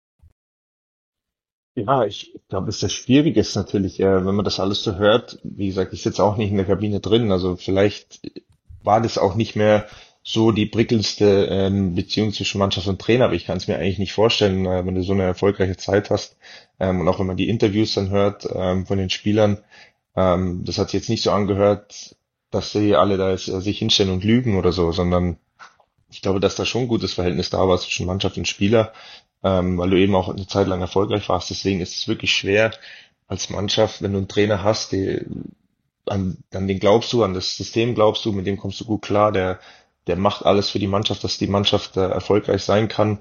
Ja, ich glaube, das Schwierige ist natürlich, wenn man das alles so hört, wie gesagt, ich sitze auch nicht in der Kabine drin, also vielleicht war das auch nicht mehr so die prickelndste Beziehung zwischen Mannschaft und Trainer, aber ich kann es mir eigentlich nicht vorstellen, wenn du so eine erfolgreiche Zeit hast und auch wenn man die Interviews dann hört von den Spielern, das hat sich jetzt nicht so angehört, dass sie alle da jetzt sich hinstellen und lügen oder so, sondern ich glaube, dass da schon ein gutes Verhältnis da war zwischen Mannschaft und Spieler, weil du eben auch eine Zeit lang erfolgreich warst. Deswegen ist es wirklich schwer als Mannschaft, wenn du einen Trainer hast, an den glaubst du, an das System glaubst du, mit dem kommst du gut klar, der macht alles für die Mannschaft, dass die Mannschaft erfolgreich sein kann.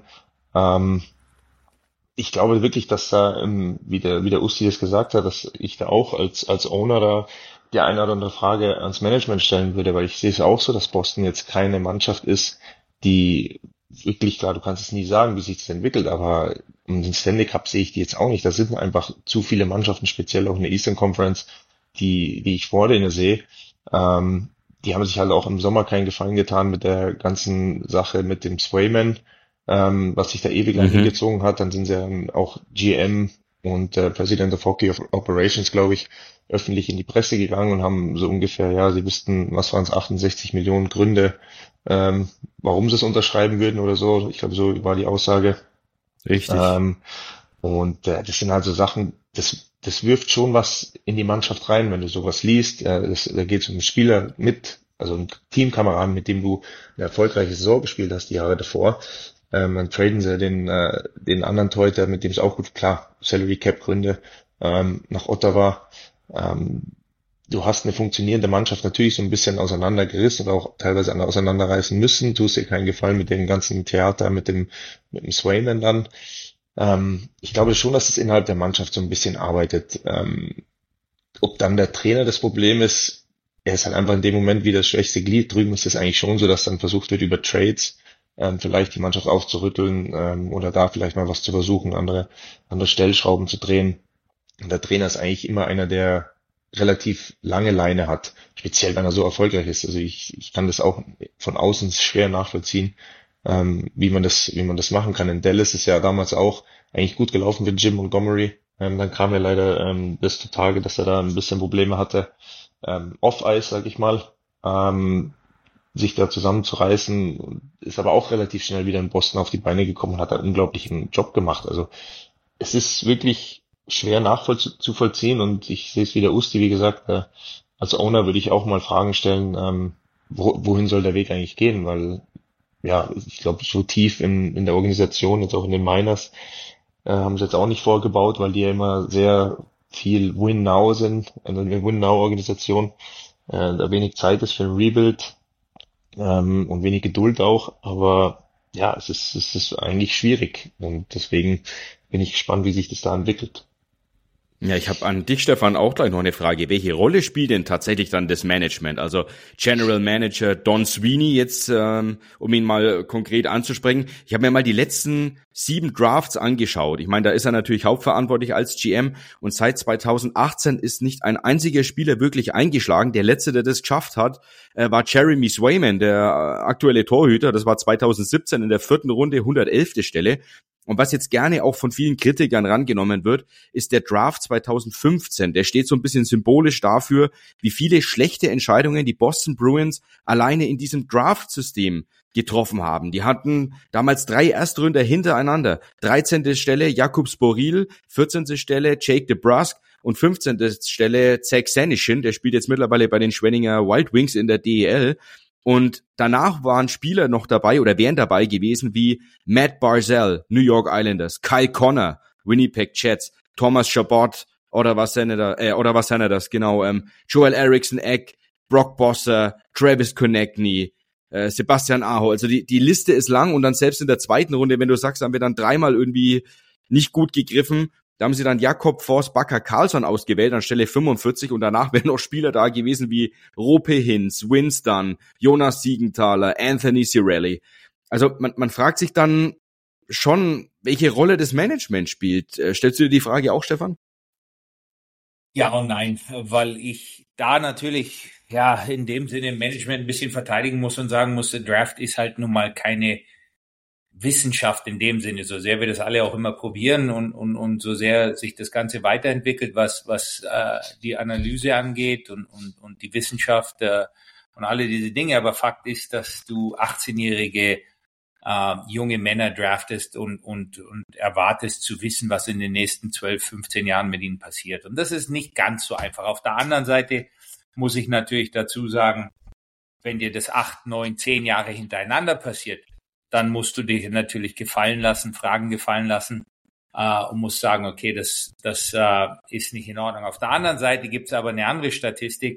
Ich glaube wirklich, dass da, wie der Usti das gesagt hat, dass ich da auch als Owner da die eine oder andere Frage ans Management stellen würde, weil ich sehe es auch so, dass Boston jetzt keine Mannschaft ist, die wirklich, klar, du kannst es nie sagen, wie sich das entwickelt, aber um den Stanley Cup sehe ich die jetzt auch nicht. Da sind einfach zu viele Mannschaften, speziell auch in der Eastern Conference, die ich vor denen sehe. Die haben sich halt auch im Sommer keinen Gefallen getan mit der ganzen Sache mit dem Swayman, was sich da ewig lang hingezogen hat. Dann sind sie auch GM und President of Hockey Operations, glaube ich, öffentlich in die Presse gegangen und haben so ungefähr, ja, sie wüssten, was waren es, 68 Millionen Gründe, warum sie es unterschreiben würden oder so. Ich glaube, so war die Aussage. Richtig. Das sind also Sachen, das wirft schon was in die Mannschaft rein, wenn du sowas liest. Da geht es um einen Spieler also einen Teamkameraden, mit dem du eine erfolgreiche Saison gespielt hast, die Jahre davor. Dann traden sie den anderen Torhüter, mit dem es auch gut, klar, Salary Cap Gründe, nach Ottawa. Du hast eine funktionierende Mannschaft natürlich so ein bisschen auseinandergerissen und auch teilweise auseinanderreißen müssen. Tust dir keinen Gefallen mit dem ganzen Theater, mit dem Swayman dann. Ich glaube schon, dass es innerhalb der Mannschaft so ein bisschen arbeitet. Ob dann der Trainer das Problem ist, er ist halt einfach in dem Moment wie das schwächste Glied. Drüben ist es eigentlich schon so, dass dann versucht wird, über Trades vielleicht die Mannschaft aufzurütteln oder da vielleicht mal was zu versuchen, andere Stellschrauben zu drehen. Und der Trainer ist eigentlich immer einer, der relativ lange Leine hat, speziell wenn er so erfolgreich ist. Also ich kann das auch von außen schwer nachvollziehen, wie man das machen kann. In Dallas ist ja damals auch eigentlich gut gelaufen mit Jim Montgomery. Dann kam ja leider das zutage, dass er da ein bisschen Probleme hatte, off-Ice, sag ich mal, sich da zusammenzureißen, ist aber auch relativ schnell wieder in Boston auf die Beine gekommen und hat einen unglaublichen Job gemacht. Also es ist wirklich schwer nachzuvollziehen und ich sehe es wie der Usti, wie gesagt, als Owner würde ich auch mal Fragen stellen, wohin soll der Weg eigentlich gehen, weil ja, ich glaube, so tief in der Organisation, jetzt auch in den Miners, haben sie jetzt auch nicht vorgebaut, weil die ja immer sehr viel Win-Now sind, also eine Win-Now-Organisation, da wenig Zeit ist für ein Rebuild und wenig Geduld auch, aber ja, es ist eigentlich schwierig und deswegen bin ich gespannt, wie sich das da entwickelt. Ja, ich habe an dich, Stefan, auch gleich noch eine Frage. Welche Rolle spielt denn tatsächlich dann das Management? Also General Manager Don Sweeney jetzt, um ihn mal konkret anzusprechen. Ich habe mir mal die letzten 7 Drafts angeschaut. Ich meine, da ist er natürlich hauptverantwortlich als GM und seit 2018 ist nicht ein einziger Spieler wirklich eingeschlagen. Der letzte, der das geschafft hat, war Jeremy Swayman, der aktuelle Torhüter. Das war 2017 in der 4. Runde, 111. Stelle. Und was jetzt gerne auch von vielen Kritikern rangenommen wird, ist der Draft 2015. Der steht so ein bisschen symbolisch dafür, wie viele schlechte Entscheidungen die Boston Bruins alleine in diesem Draft-System getroffen haben. Die hatten damals 3 Erstründer hintereinander. 13. Stelle Jakub Sporil, 14. Stelle Jake DeBrusk und 15. Stelle Zach Senyshyn. Der spielt jetzt mittlerweile bei den Schwenninger Wild Wings in der DEL. Und danach waren Spieler noch dabei oder wären dabei gewesen wie Matt Barzal, New York Islanders, Kyle Connor, Winnipeg Jets, Thomas Chabot, Joel Eriksson Ek, Brock Boeser, Travis Konecny, Sebastian Aho. Also die Liste ist lang und dann selbst in der 2. Runde, wenn du sagst, haben wir dann 3-mal irgendwie nicht gut gegriffen. Da haben sie dann Jakob Forsbacher-Karlsson ausgewählt an Stelle 45 und danach wären noch Spieler da gewesen wie Roope Hintz, Winston, Jonas Siegenthaler, Anthony Cirelli. Also man fragt sich dann schon, welche Rolle das Management spielt. Stellst du dir die Frage auch, Stefan? Ja und nein, weil ich da natürlich ja in dem Sinne Management ein bisschen verteidigen muss und sagen muss, der Draft ist halt nun mal keine Wissenschaft in dem Sinne, so sehr wir das alle auch immer probieren und so sehr sich das Ganze weiterentwickelt, was die Analyse angeht und die Wissenschaft und alle diese Dinge. Aber Fakt ist, dass du 18-jährige junge Männer draftest und erwartest zu wissen, was in den nächsten 12, 15 Jahren mit ihnen passiert. Und das ist nicht ganz so einfach. Auf der anderen Seite muss ich natürlich dazu sagen, wenn dir das 8, 9, 10 Jahre hintereinander passiert, dann musst du dir natürlich Fragen gefallen lassen und musst sagen, okay, das ist nicht in Ordnung. Auf der anderen Seite gibt es aber eine andere Statistik,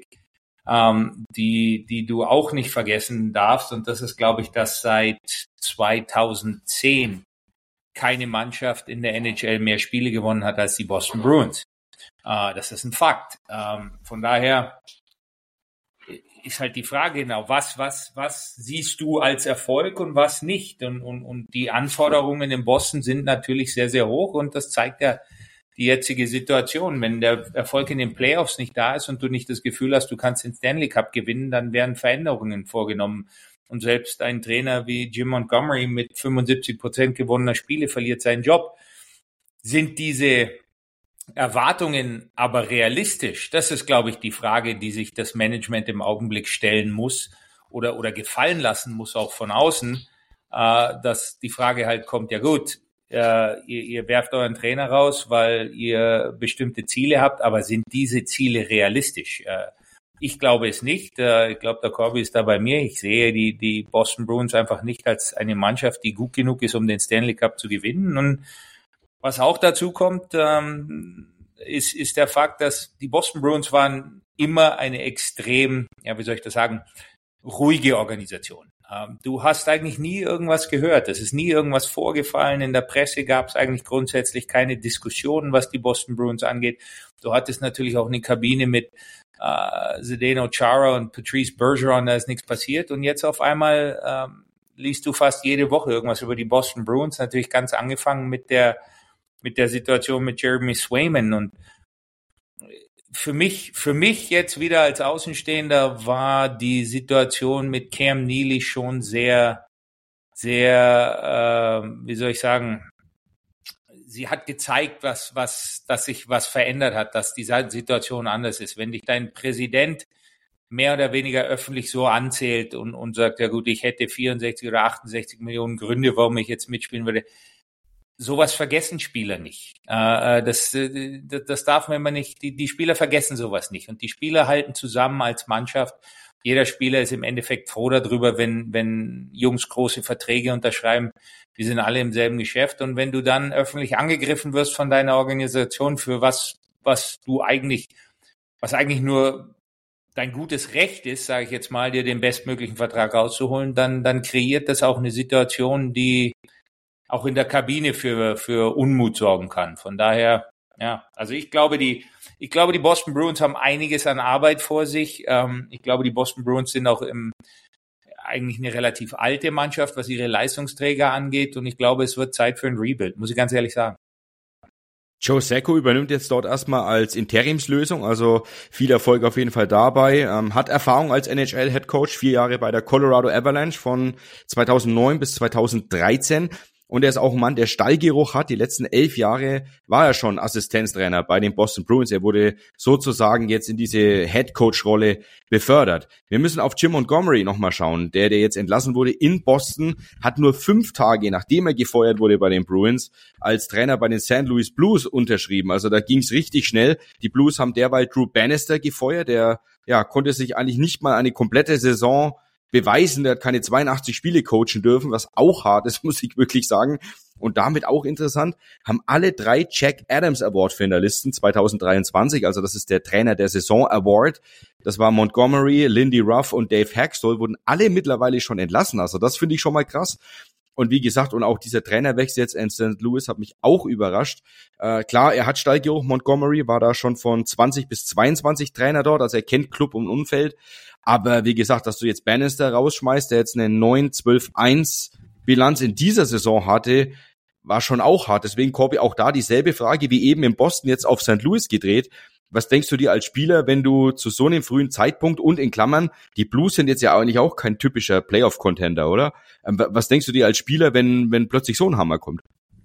die du auch nicht vergessen darfst. Und das ist, glaube ich, dass seit 2010 keine Mannschaft in der NHL mehr Spiele gewonnen hat als die Boston Bruins. Das ist ein Fakt. Von daher ist halt die Frage genau, was siehst du als Erfolg und was nicht? Und die Anforderungen in Boston sind natürlich sehr, sehr hoch und das zeigt ja die jetzige Situation. Wenn der Erfolg in den Playoffs nicht da ist und du nicht das Gefühl hast, du kannst den Stanley Cup gewinnen, dann werden Veränderungen vorgenommen. Und selbst ein Trainer wie Jim Montgomery mit 75% gewonnener Spiele verliert seinen Job. Sind diese Erwartungen aber realistisch? Das ist, glaube ich, die Frage, die sich das Management im Augenblick stellen muss oder gefallen lassen muss, auch von außen, dass die Frage halt kommt, ja gut, ihr werft euren Trainer raus, weil ihr bestimmte Ziele habt, aber sind diese Ziele realistisch? Ich glaube es nicht. Ich glaube, der Corby ist da bei mir. Ich sehe die Boston Bruins einfach nicht als eine Mannschaft, die gut genug ist, um den Stanley Cup zu gewinnen. Und was auch dazu kommt, ist der Fakt, dass die Boston Bruins waren immer eine extrem, ja, wie soll ich das sagen, ruhige Organisation. Du hast eigentlich nie irgendwas gehört. Es ist nie irgendwas vorgefallen. In der Presse gab es eigentlich grundsätzlich keine Diskussionen, was die Boston Bruins angeht. Du hattest natürlich auch eine Kabine mit Zdeno Chara und Patrice Bergeron, da ist nichts passiert. Und jetzt auf einmal liest du fast jede Woche irgendwas über die Boston Bruins. Natürlich ganz angefangen mit der Situation mit Jeremy Swayman. Und für mich jetzt wieder als Außenstehender war die Situation mit Cam Neely schon sehr, sehr, wie soll ich sagen, sie hat gezeigt, dass sich was verändert hat, dass die Situation anders ist. Wenn dich dein Präsident mehr oder weniger öffentlich so anzählt und sagt, ja gut, ich hätte 64 oder 68 Millionen Gründe, warum ich jetzt mitspielen würde. Sowas vergessen Spieler nicht. Das darf man immer nicht. Die Spieler vergessen sowas nicht. Und die Spieler halten zusammen als Mannschaft. Jeder Spieler ist im Endeffekt froh darüber, wenn Jungs große Verträge unterschreiben. Die sind alle im selben Geschäft. Und wenn du dann öffentlich angegriffen wirst von deiner Organisation für was eigentlich nur dein gutes Recht ist, sage ich jetzt mal, dir den bestmöglichen Vertrag rauszuholen, dann kreiert das auch eine Situation, die auch in der Kabine für Unmut sorgen kann. Von daher, ja, also ich glaube, die Boston Bruins haben einiges an Arbeit vor sich. Ich glaube, die Boston Bruins sind auch eigentlich eine relativ alte Mannschaft, was ihre Leistungsträger angeht. Und ich glaube, es wird Zeit für ein Rebuild, muss ich ganz ehrlich sagen. Joe Sacco übernimmt jetzt dort erstmal als Interimslösung, also viel Erfolg auf jeden Fall dabei. Hat Erfahrung als NHL-Headcoach, 4 Jahre bei der Colorado Avalanche von 2009 bis 2013. Und er ist auch ein Mann, der Stallgeruch hat. Die letzten 11 Jahre war er schon Assistenztrainer bei den Boston Bruins. Er wurde sozusagen jetzt in diese Head-Coach-Rolle befördert. Wir müssen auf Jim Montgomery nochmal schauen. Der jetzt entlassen wurde in Boston, hat nur 5 Tage, nachdem er gefeuert wurde bei den Bruins, als Trainer bei den St. Louis Blues unterschrieben. Also da ging's richtig schnell. Die Blues haben derweil Drew Bannister gefeuert. Der konnte sich eigentlich nicht mal eine komplette Saison beweisen, der hat keine 82 Spiele coachen dürfen, was auch hart ist, muss ich wirklich sagen. Und damit auch interessant, haben alle 3 Jack Adams Award Finalisten 2023, also das ist der Trainer der Saison Award. Das war Montgomery, Lindy Ruff und Dave Hakstol, wurden alle mittlerweile schon entlassen. Also das finde ich schon mal krass. Und wie gesagt, und auch dieser Trainerwechsel jetzt in St. Louis hat mich auch überrascht. Klar, er hat Stallgeruch, Montgomery, war da schon von 20 bis 22 Trainer dort, also er kennt Club und Umfeld. Aber wie gesagt, dass du jetzt Bannister rausschmeißt, der jetzt eine 9-12-1 Bilanz in dieser Saison hatte, war schon auch hart. Deswegen, Corby, auch da dieselbe Frage wie eben in Boston jetzt auf St. Louis gedreht. Was denkst du dir als Spieler, wenn du zu so einem frühen Zeitpunkt und in Klammern, die Blues sind jetzt ja eigentlich auch kein typischer Playoff-Contender, oder? Was denkst du dir als Spieler, wenn plötzlich so ein Hammer kommt?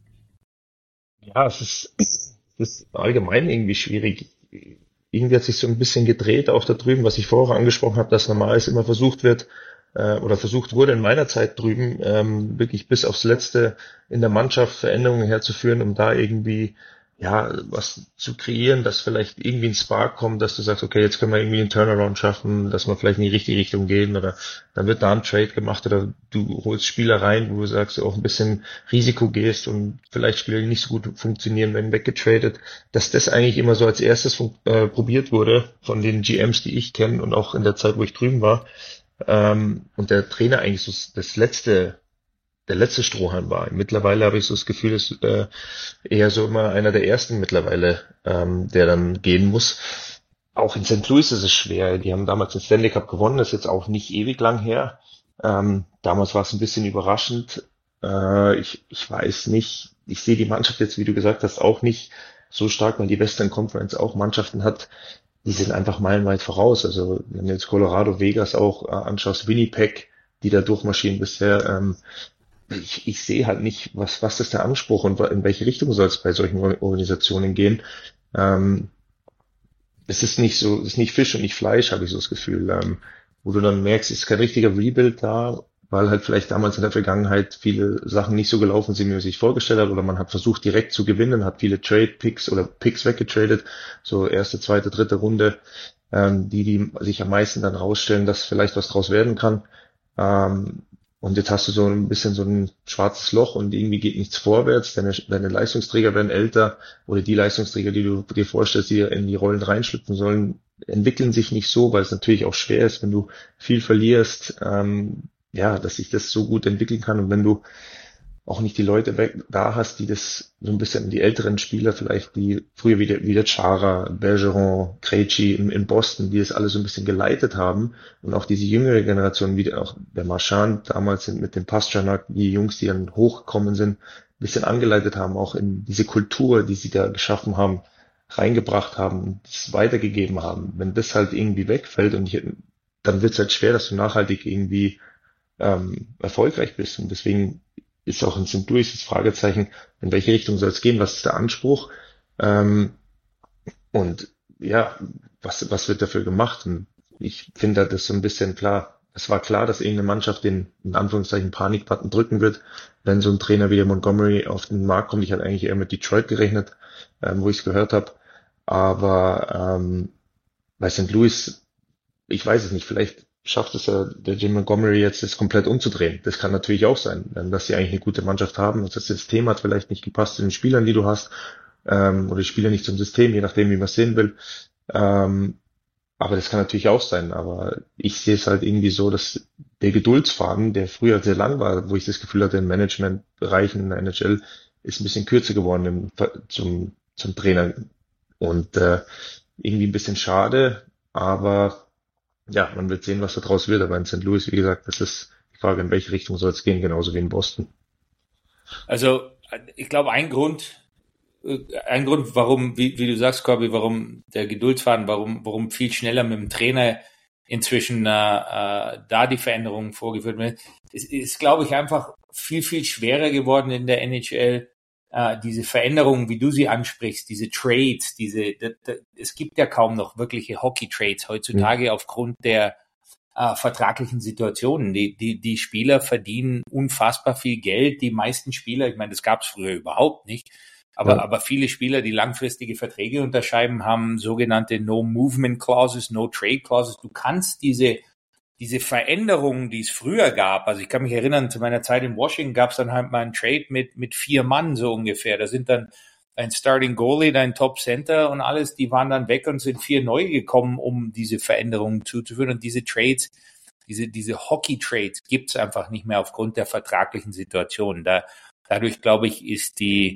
Ja, es ist allgemein irgendwie schwierig. Irgendwie hat sich so ein bisschen gedreht auch da drüben, was ich vorher angesprochen habe, dass normal immer versucht wird, oder versucht wurde in meiner Zeit drüben, wirklich bis aufs Letzte in der Mannschaft Veränderungen herzuführen, um da irgendwie was zu kreieren, dass vielleicht irgendwie ein Spark kommt, dass du sagst, okay, jetzt können wir irgendwie einen Turnaround schaffen, dass wir vielleicht in die richtige Richtung gehen, oder dann wird da ein Trade gemacht, oder du holst Spieler rein, wo du sagst, du auch ein bisschen Risiko gehst und vielleicht Spieler, die nicht so gut funktionieren, werden weggetradet, dass das eigentlich immer so als erstes probiert wurde von den GMs, die ich kenne und auch in der Zeit, wo ich drüben war, und der Trainer eigentlich so der letzte Strohhalm war. Mittlerweile habe ich so das Gefühl, dass eher so immer einer der ersten mittlerweile, der dann gehen muss. Auch in St. Louis ist es schwer. Die haben damals den Stanley Cup gewonnen, das ist jetzt auch nicht ewig lang her. Damals war es ein bisschen überraschend. Ich weiß nicht, ich sehe die Mannschaft jetzt, wie du gesagt hast, auch nicht so stark, weil die Western Conference auch Mannschaften hat, die sind einfach meilenweit voraus. Also wenn du jetzt Colorado, Vegas auch anschaust, Winnipeg, die da durchmarschieren bisher, ich sehe halt nicht, was ist der Anspruch und in welche Richtung soll es bei solchen Organisationen gehen. es ist nicht Fisch und nicht Fleisch, habe ich so das Gefühl, wo du dann merkst, es ist kein richtiger Rebuild da, weil halt vielleicht damals in der Vergangenheit viele Sachen nicht so gelaufen sind, wie man sich vorgestellt hat, oder man hat versucht direkt zu gewinnen, hat viele Trade-Picks oder Picks weggetradet, so erste, zweite, dritte Runde, die sich am meisten dann rausstellen, dass vielleicht was draus werden kann. Und jetzt hast du so ein bisschen so ein schwarzes Loch und irgendwie geht nichts vorwärts. Deine Leistungsträger werden älter oder die Leistungsträger, die du dir vorstellst, die in die Rollen reinschlüpfen sollen, entwickeln sich nicht so, weil es natürlich auch schwer ist, wenn du viel verlierst, dass sich das so gut entwickeln kann. Und wenn du auch nicht die Leute da hast, die das so ein bisschen, die älteren Spieler vielleicht, die früher wieder Chara, Bergeron, Krejci in Boston, die das alle so ein bisschen geleitet haben und auch diese jüngere Generation, wie auch der Marchand damals mit dem Pastrnak, die Jungs, die dann hochgekommen sind, ein bisschen angeleitet haben, auch in diese Kultur, die sie da geschaffen haben, reingebracht haben und das weitergegeben haben. Wenn das halt irgendwie wegfällt dann wird es halt schwer, dass du nachhaltig irgendwie erfolgreich bist. Und deswegen ist auch in St. Louis das Fragezeichen, in welche Richtung soll es gehen, was ist der Anspruch, und ja, was wird dafür gemacht? Und ich finde das so ein bisschen klar. Es war klar, dass irgendeine Mannschaft den, in Anführungszeichen, Panikbutton drücken wird, wenn so ein Trainer wie der Montgomery auf den Markt kommt. Ich hatte eigentlich eher mit Detroit gerechnet, wo ich es gehört habe. Aber bei St. Louis, ich weiß es nicht, vielleicht schafft es ja der Jim Montgomery jetzt, das komplett umzudrehen. Das kann natürlich auch sein, dass sie eigentlich eine gute Mannschaft haben und das System hat vielleicht nicht gepasst zu den Spielern, die du hast, oder die Spieler nicht zum System, je nachdem, wie man es sehen will. Aber das kann natürlich auch sein. Aber ich sehe es halt irgendwie so, dass der Geduldsfaden, der früher sehr lang war, wo ich das Gefühl hatte, im Managementbereich in der NHL, ist ein bisschen kürzer geworden zum Trainer. Und irgendwie ein bisschen schade, aber ja, man wird sehen, was da draus wird. Aber in St. Louis, wie gesagt, das ist die Frage, in welche Richtung soll es gehen, genauso wie in Boston. Also ich glaube, ein Grund, warum, wie du sagst, Corby, warum der Geduldsfaden, warum viel schneller mit dem Trainer inzwischen da die Veränderungen vorgeführt werden, ist, glaube ich, einfach viel, viel schwerer geworden in der NHL, diese Veränderungen, wie du sie ansprichst, diese Trades, es gibt ja kaum noch wirkliche Hockey-Trades heutzutage aufgrund der vertraglichen Situationen. Die Spieler verdienen unfassbar viel Geld. Die meisten Spieler, ich meine, das gab es früher überhaupt nicht, aber viele Spieler, die langfristige Verträge unterschreiben, haben sogenannte No-Movement-Clauses, No-Trade-Clauses. Du kannst diese Veränderungen, die es früher gab, also ich kann mich erinnern, zu meiner Zeit in Washington gab es dann halt mal einen Trade mit 4 Mann so ungefähr. Da sind dann ein Starting Goalie, dein Top Center und alles, die waren dann weg und sind 4 neu gekommen, um diese Veränderungen zuzuführen. Und diese Trades, diese Hockey-Trades gibt's einfach nicht mehr aufgrund der vertraglichen Situation. Dadurch, glaube ich, ist die,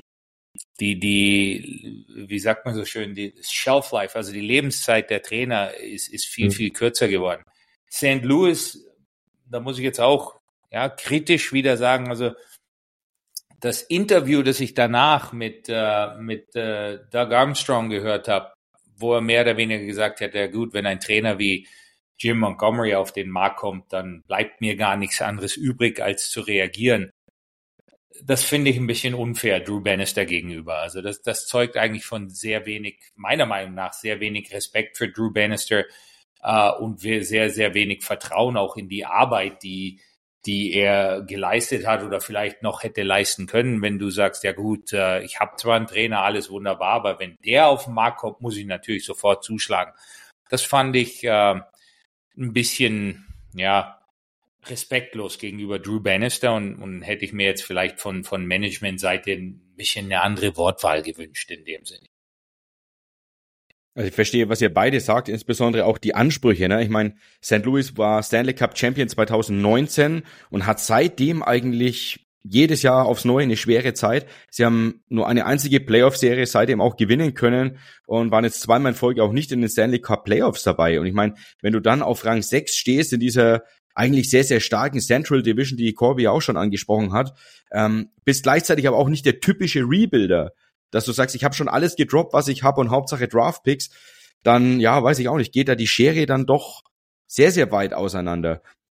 wie sagt man so schön, die Shelf Life, also die Lebenszeit der Trainer ist viel, viel kürzer geworden. St. Louis, da muss ich jetzt auch kritisch wieder sagen, also das Interview, das ich danach mit Doug Armstrong gehört habe, wo er mehr oder weniger gesagt hat, ja gut, wenn ein Trainer wie Jim Montgomery auf den Markt kommt, dann bleibt mir gar nichts anderes übrig, als zu reagieren. Das finde ich ein bisschen unfair Drew Bannister gegenüber. Also das zeugt eigentlich von sehr wenig, meiner Meinung nach, sehr wenig Respekt für Drew Bannister und sehr, sehr wenig Vertrauen auch in die Arbeit, die er geleistet hat oder vielleicht noch hätte leisten können. Wenn du sagst, ja gut, ich habe zwar einen Trainer, alles wunderbar, aber wenn der auf den Markt kommt, muss ich natürlich sofort zuschlagen. Das fand ich ein bisschen, respektlos gegenüber Drew Bannister und hätte ich mir jetzt vielleicht von Management-Seite ein bisschen eine andere Wortwahl gewünscht in dem Sinne. Also ich verstehe, was ihr beide sagt, insbesondere auch die Ansprüche. Ne? Ich meine, St. Louis war Stanley Cup Champion 2019 und hat seitdem eigentlich jedes Jahr aufs Neue eine schwere Zeit. Sie haben nur eine einzige Playoff-Serie seitdem auch gewinnen können und waren jetzt 2-mal in Folge auch nicht in den Stanley Cup Playoffs dabei. Und ich meine, wenn du dann auf Rang 6 stehst in dieser eigentlich sehr, sehr starken Central Division, die Corby auch schon angesprochen hat, bist gleichzeitig aber auch nicht der typische Rebuilder, dass du sagst, ich habe schon alles gedroppt, was ich habe und Hauptsache Draftpicks, dann, weiß ich auch nicht, geht da die Schere dann doch sehr, sehr weit auseinander.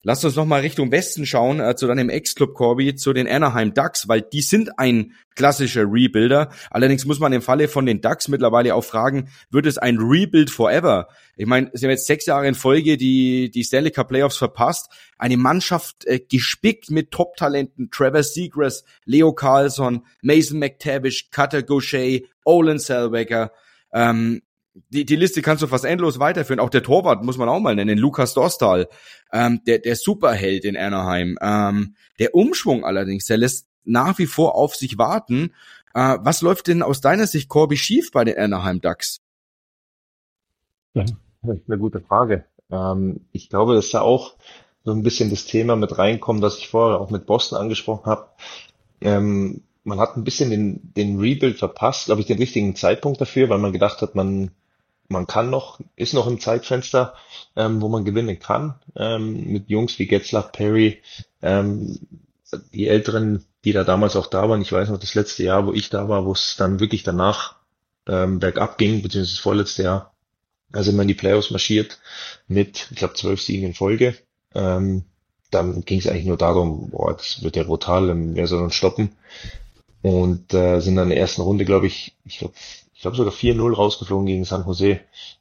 Lass uns nochmal Richtung Westen schauen, zu deinem Ex-Club, Corby, zu den Anaheim Ducks, weil die sind ein klassischer Rebuilder. Allerdings muss man im Falle von den Ducks mittlerweile auch fragen, wird es ein Rebuild forever? Ich meine, sie haben jetzt 6 Jahre in Folge die Stanley Cup Playoffs verpasst. Eine Mannschaft gespickt mit Top-Talenten, Trevor Zegras, Leo Carlsson, Mason McTavish, Cutter Gaucher, Olin Zellweger. Die Liste kannst du fast endlos weiterführen. Auch der Torwart muss man auch mal nennen, Lukas Dostal, der Superheld in Anaheim. Der Umschwung allerdings, der lässt nach wie vor auf sich warten. Was läuft denn aus deiner Sicht, Corby, schief bei den Anaheim Ducks? Ja, das ist eine gute Frage. Ich glaube, dass da auch so ein bisschen das Thema mit reinkommt, das ich vorher auch mit Boston angesprochen habe. Man hat ein bisschen den Rebuild verpasst, glaube ich, den richtigen Zeitpunkt dafür, weil man gedacht hat, man ist noch im Zeitfenster, wo man gewinnen kann, mit Jungs wie Getzlaf, Perry, die Älteren, die da damals auch da waren. Ich weiß noch, das letzte Jahr, wo ich da war, wo es dann wirklich danach bergab ging, beziehungsweise das vorletzte Jahr, da sind wir in die Playoffs marschiert mit, ich glaube, 12 Siegen in Folge. Dann ging es eigentlich nur darum, das wird ja brutal, wer soll uns stoppen? Und sind dann in der ersten Runde, glaube ich glaube sogar 4-0 rausgeflogen gegen San Jose.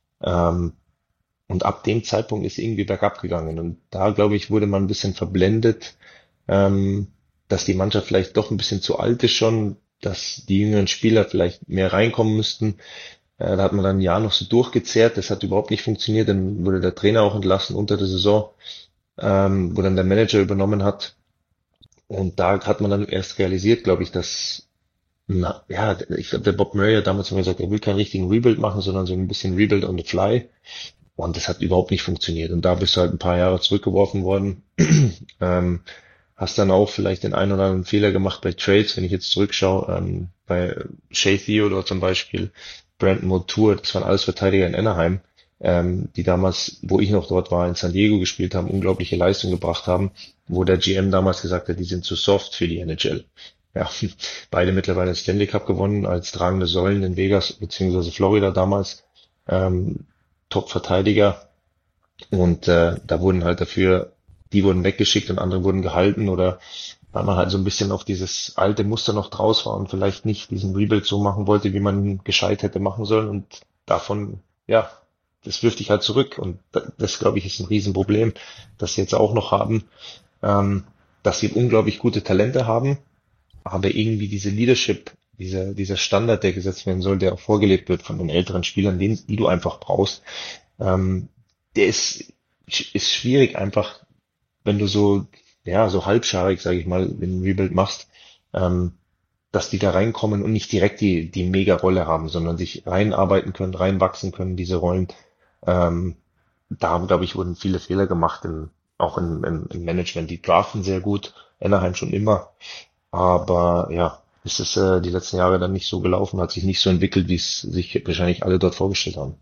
Und ab dem Zeitpunkt ist irgendwie bergab gegangen. Und da, glaube ich, wurde man ein bisschen verblendet, dass die Mannschaft vielleicht doch ein bisschen zu alt ist schon, dass die jüngeren Spieler vielleicht mehr reinkommen müssten. Da hat man dann ein Jahr noch so durchgezehrt. Das hat überhaupt nicht funktioniert. Dann wurde der Trainer auch entlassen unter der Saison, wo dann der Manager übernommen hat. Und da hat man dann erst realisiert, glaube ich, dass, ich glaube, der Bob Murray hat damals immer gesagt, er will keinen richtigen Rebuild machen, sondern so ein bisschen Rebuild on the fly. Und das hat überhaupt nicht funktioniert. Und da bist du halt ein paar Jahre zurückgeworfen worden. Hast dann auch vielleicht den einen oder anderen Fehler gemacht bei Trades, wenn ich jetzt zurückschaue, bei Shea Theodore zum Beispiel, Brandon Montour, das waren alles Verteidiger in Anaheim, die damals, wo ich noch dort war, in San Diego gespielt haben, unglaubliche Leistung gebracht haben, wo der GM damals gesagt hat, die sind zu soft für die NHL. Ja, beide mittlerweile Stanley Cup gewonnen als tragende Säulen in Vegas beziehungsweise Florida damals, Top-Verteidiger, und da wurden halt dafür, die wurden weggeschickt und andere wurden gehalten, oder weil man halt so ein bisschen auf dieses alte Muster noch draus war und vielleicht nicht diesen Rebuild so machen wollte, wie man ihn gescheit hätte machen sollen, und davon, ja, das wirft dich halt zurück, und das, glaube ich, ist ein Riesenproblem, das sie jetzt auch noch haben, dass sie unglaublich gute Talente haben, aber irgendwie diese Leadership, dieser Standard, der gesetzt werden soll, der auch vorgelebt wird von den älteren Spielern, die du einfach brauchst, der ist schwierig einfach, wenn du so halbscharig, sage ich mal, den Rebuild machst, dass die da reinkommen und nicht direkt die Mega-Rolle haben, sondern sich reinarbeiten können, reinwachsen können, diese Rollen. Da, glaube ich, wurden viele Fehler gemacht, auch im Management. Die draften sehr gut, Anaheim schon immer, aber ja, ist es die letzten Jahre dann nicht so gelaufen, hat sich nicht so entwickelt, wie es sich wahrscheinlich alle dort vorgestellt haben.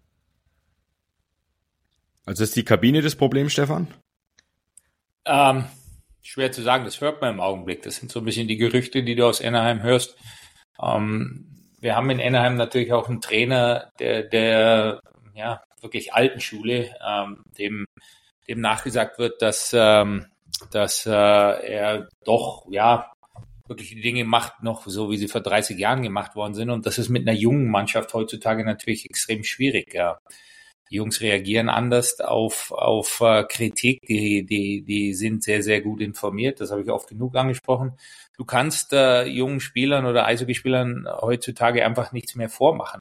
Also ist die Kabine das Problem, Stefan? Schwer zu sagen, das hört man im Augenblick. Das sind so ein bisschen die Gerüchte, die du aus Anaheim hörst. Wir haben in Anaheim natürlich auch einen Trainer, der wirklich alten Schule, dem nachgesagt wird, dass er doch wirklich die Dinge macht, noch so wie sie vor 30 Jahren gemacht worden sind. Und das ist mit einer jungen Mannschaft heutzutage natürlich extrem schwierig. Ja. Die Jungs reagieren anders auf Kritik, die sind sehr, sehr gut informiert, das habe ich oft genug angesprochen. Du kannst jungen Spielern oder Eishockeyspielern heutzutage einfach nichts mehr vormachen.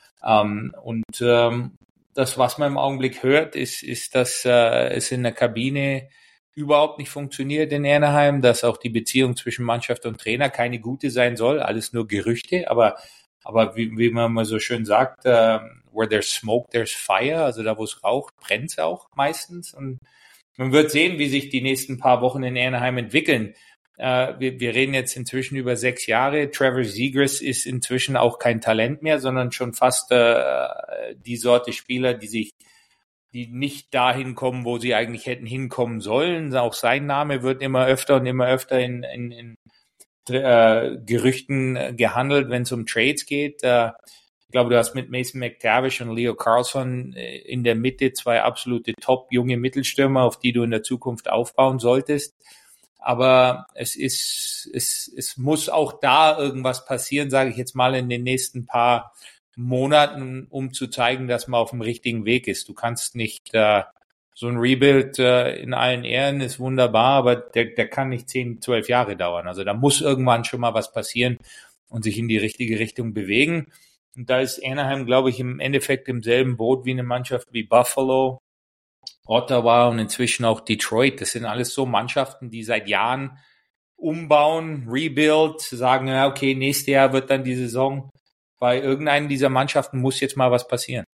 Das, was man im Augenblick hört, ist, dass es in der Kabine überhaupt nicht funktioniert in Anaheim, dass auch die Beziehung zwischen Mannschaft und Trainer keine gute sein soll, alles nur Gerüchte, aber wie man mal so schön sagt, where there's smoke, there's fire, also da, wo es raucht, brennt es auch meistens, und man wird sehen, wie sich die nächsten paar Wochen in Anaheim entwickeln. Wir reden jetzt inzwischen über 6 Jahre. Trevor Zegras ist inzwischen auch kein Talent mehr, sondern schon fast die Sorte Spieler, die nicht dahin kommen, wo sie eigentlich hätten hinkommen sollen. Auch sein Name wird immer öfter in Gerüchten gehandelt, wenn es um Trades geht. Ich glaube, du hast mit Mason McTavish und Leo Carlson in der Mitte zwei absolute top junge Mittelstürmer, auf die du in der Zukunft aufbauen solltest. Aber es muss auch da irgendwas passieren, sage ich jetzt mal, in den nächsten paar Monaten, um zu zeigen, dass man auf dem richtigen Weg ist. Du kannst nicht so ein Rebuild in allen Ehren ist wunderbar, aber der kann nicht 10, 12 Jahre dauern. Also da muss irgendwann schon mal was passieren und sich in die richtige Richtung bewegen. Und da ist Anaheim, glaube ich, im Endeffekt im selben Boot wie eine Mannschaft wie Buffalo, Ottawa und inzwischen auch Detroit. Das sind alles so Mannschaften, die seit Jahren umbauen, Rebuild, sagen, ja, okay, nächstes Jahr wird dann die Saison. Bei irgendeinen dieser Mannschaften muss jetzt mal was passieren.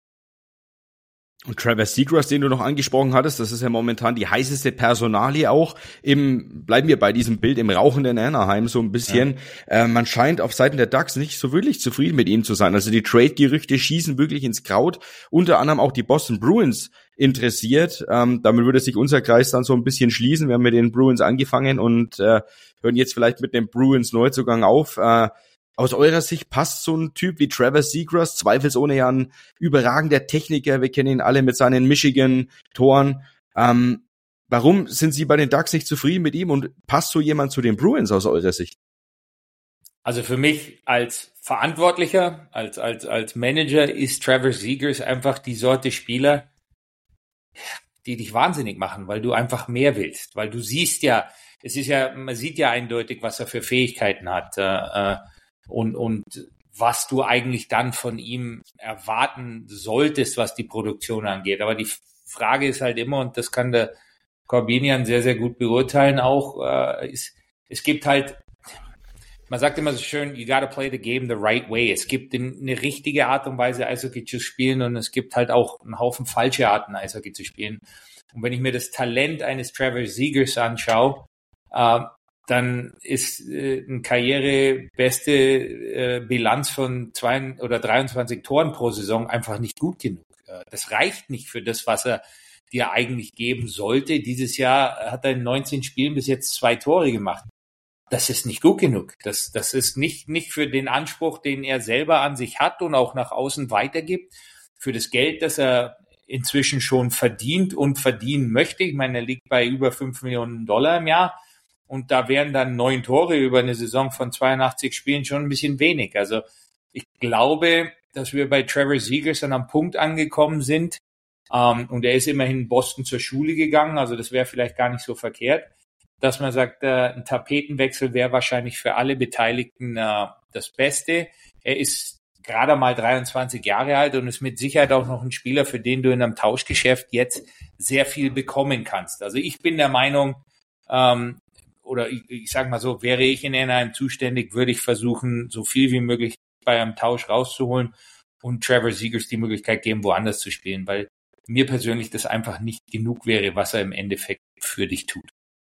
Und Travis Seagrass, den du noch angesprochen hattest, das ist ja momentan die heißeste Personalie auch bleiben wir bei diesem Bild im rauchenden Anaheim so ein bisschen. Ja. Man scheint auf Seiten der Ducks nicht so wirklich zufrieden mit ihm zu sein. Also die Trade-Gerüchte schießen wirklich ins Kraut. Unter anderem auch die Boston Bruins interessiert. Damit würde sich unser Kreis dann so ein bisschen schließen. Wir haben mit den Bruins angefangen und hören jetzt vielleicht mit dem Bruins Neuzugang auf. Aus eurer Sicht passt so ein Typ wie Travis Seagrass, zweifelsohne ja ein überragender Techniker, wir kennen ihn alle mit seinen Michigan-Toren. Warum sind Sie bei den Ducks nicht zufrieden mit ihm und passt so jemand zu den Bruins aus eurer Sicht? Also für mich als Verantwortlicher, als Manager ist Travis Seagrass einfach die Sorte Spieler, die dich wahnsinnig machen, weil du einfach mehr willst, weil du siehst ja, man sieht ja eindeutig, was er für Fähigkeiten hat, und was du eigentlich dann von ihm erwarten solltest, was die Produktion angeht. Aber die Frage ist halt immer, und das kann der Corbinian sehr, sehr gut beurteilen auch, es gibt halt, man sagt immer so schön, you gotta play the game the right way. Es gibt eine richtige Art und Weise, Eishockey zu spielen, und es gibt halt auch einen Haufen falsche Arten, Eishockey zu spielen. Und wenn ich mir das Talent eines Travis Seagrass anschaue, dann ist eine karrierebeste Bilanz von 2 oder 23 Toren pro Saison einfach nicht gut genug. Das reicht nicht für das, was er dir eigentlich geben sollte. Dieses Jahr hat er in 19 Spielen bis jetzt 2 Tore gemacht. Das ist nicht gut genug. Das ist nicht für den Anspruch, den er selber an sich hat und auch nach außen weitergibt, für das Geld, das er inzwischen schon verdient und verdienen möchte. Ich meine, er liegt bei über $5 Millionen im Jahr. Und da wären dann 9 Tore über eine Saison von 82 Spielen schon ein bisschen wenig. Also ich glaube, dass wir bei Travis Seagrass dann am Punkt angekommen sind. Und er ist immerhin in Boston zur Schule gegangen. Also das wäre vielleicht gar nicht so verkehrt, dass man sagt, ein Tapetenwechsel wäre wahrscheinlich für alle Beteiligten das Beste. Er ist gerade mal 23 Jahre alt und ist mit Sicherheit auch noch ein Spieler, für den du in einem Tauschgeschäft jetzt sehr viel bekommen kannst. Also ich bin der Meinung, oder ich sage mal so, wäre ich in Anaheim zuständig, würde ich versuchen, so viel wie möglich bei einem Tausch rauszuholen und Travis Seagrass die Möglichkeit geben, woanders zu spielen, weil mir persönlich das einfach nicht genug wäre, was er im Endeffekt für dich tut.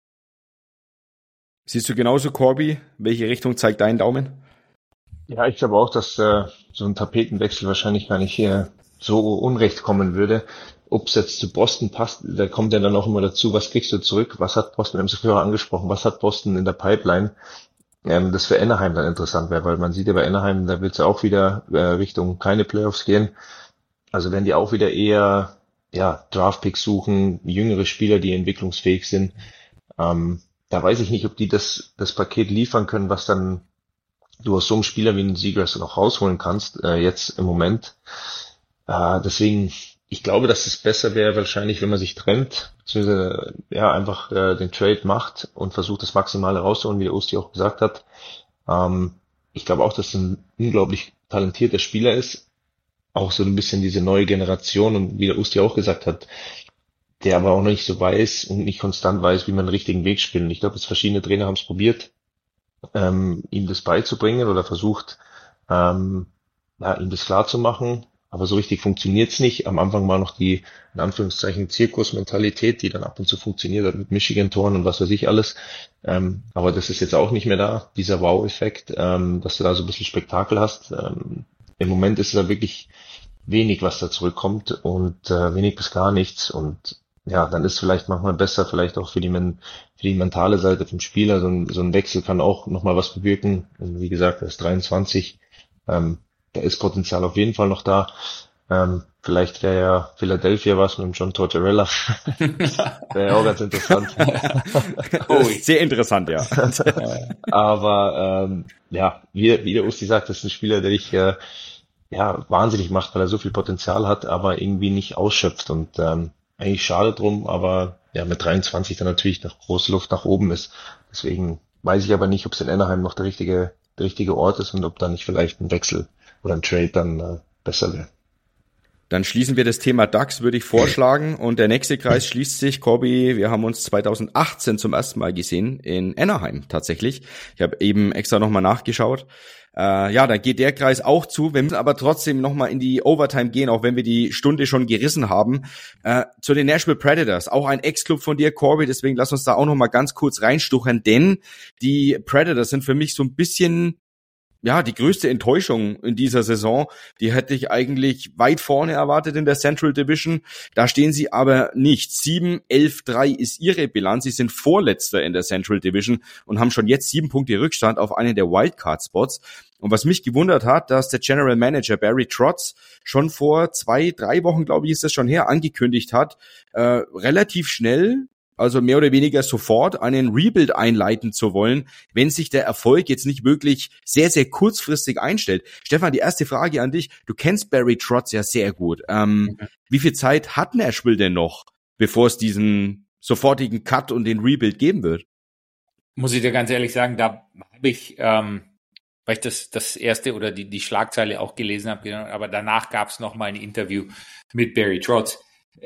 Siehst du genauso, Corby? Welche Richtung zeigt dein Daumen? Ja, ich glaube auch, dass so ein Tapetenwechsel wahrscheinlich gar nicht so unrecht kommen würde. Ob es jetzt zu Boston passt, da kommt ja dann auch immer dazu, was kriegst du zurück, was hat Boston, wir haben es früher angesprochen, was hat Boston in der Pipeline, das für Anaheim dann interessant wäre, weil man sieht ja bei Anaheim, da wird es ja auch wieder Richtung keine Playoffs gehen, also wenn die auch wieder eher Draftpicks suchen, jüngere Spieler, die entwicklungsfähig sind, da weiß ich nicht, ob die das Paket liefern können, was dann du aus so einem Spieler wie einen Seagrass noch rausholen kannst, jetzt im Moment, deswegen ich glaube, dass es besser wäre wahrscheinlich, wenn man sich trennt, beziehungsweise einfach den Trade macht und versucht, das Maximale rauszuholen, wie der Usti auch gesagt hat. Ich glaube auch, dass es ein unglaublich talentierter Spieler ist. Auch so ein bisschen diese neue Generation und wie der Usti auch gesagt hat, der aber auch noch nicht so weiß und nicht konstant weiß, wie man den richtigen Weg spielt. Und ich glaube, dass verschiedene Trainer haben es probiert, ihm das beizubringen oder versucht, ihm das klar zu machen. Aber so richtig funktioniert's nicht. Am Anfang war noch die, in Anführungszeichen, Zirkusmentalität, die dann ab und zu funktioniert hat mit Michigan-Toren und was weiß ich alles. Aber das ist jetzt auch nicht mehr da, dieser Wow-Effekt, dass du da so ein bisschen Spektakel hast. Im Moment ist da wirklich wenig, was da zurückkommt und wenig bis gar nichts. Und ja, dann ist vielleicht manchmal besser, vielleicht auch für die mentale Seite vom Spieler. So ein Wechsel kann auch nochmal was bewirken. Und wie gesagt, er ist 23. da ist Potenzial auf jeden Fall noch da. Vielleicht wäre ja Philadelphia was mit dem John Tortorella. Wäre ja auch ganz interessant. Sehr interessant, ja. Aber ja, wie der Usti sagt, das ist ein Spieler, der dich wahnsinnig macht, weil er so viel Potenzial hat, aber irgendwie nicht ausschöpft. Und eigentlich schade drum, aber ja, mit 23 dann natürlich noch große Luft nach oben ist. Deswegen weiß ich aber nicht, ob es in Anaheim noch der richtige Ort ist und ob da nicht vielleicht ein Wechsel oder ein Trade dann besser wäre. Dann schließen wir das Thema Ducks, würde ich vorschlagen. Und der nächste Kreis schließt sich. Corby, wir haben uns 2018 zum ersten Mal gesehen in Anaheim tatsächlich. Ich habe eben extra nochmal nachgeschaut. Dann geht der Kreis auch zu. Wir müssen aber trotzdem nochmal in die Overtime gehen, auch wenn wir die Stunde schon gerissen haben. Zu den Nashville Predators, auch ein Ex-Club von dir, Corby. Deswegen lass uns da auch nochmal ganz kurz reinstuchern, denn die Predators sind für mich so ein bisschen die größte Enttäuschung in dieser Saison. Die hätte ich eigentlich weit vorne erwartet in der Central Division. Da stehen sie aber nicht. 7-11-3 ist ihre Bilanz. Sie sind Vorletzter in der Central Division und haben schon jetzt 7 Punkte Rückstand auf einen der Wildcard-Spots. Und was mich gewundert hat, dass der General Manager Barry Trotz schon vor 2-3 Wochen, glaube ich, ist das schon her, angekündigt hat, relativ schnell, also mehr oder weniger sofort, einen Rebuild einleiten zu wollen, wenn sich der Erfolg jetzt nicht wirklich sehr, sehr kurzfristig einstellt. Stefan, die erste Frage an dich. Du kennst Barry Trotz ja sehr gut. Wie viel Zeit hat Nashville denn noch, bevor es diesen sofortigen Cut und den Rebuild geben wird? Muss ich dir ganz ehrlich sagen, da habe ich, weil ich das erste oder die Schlagzeile auch gelesen habe, aber danach gab es noch mal ein Interview mit Barry Trotz.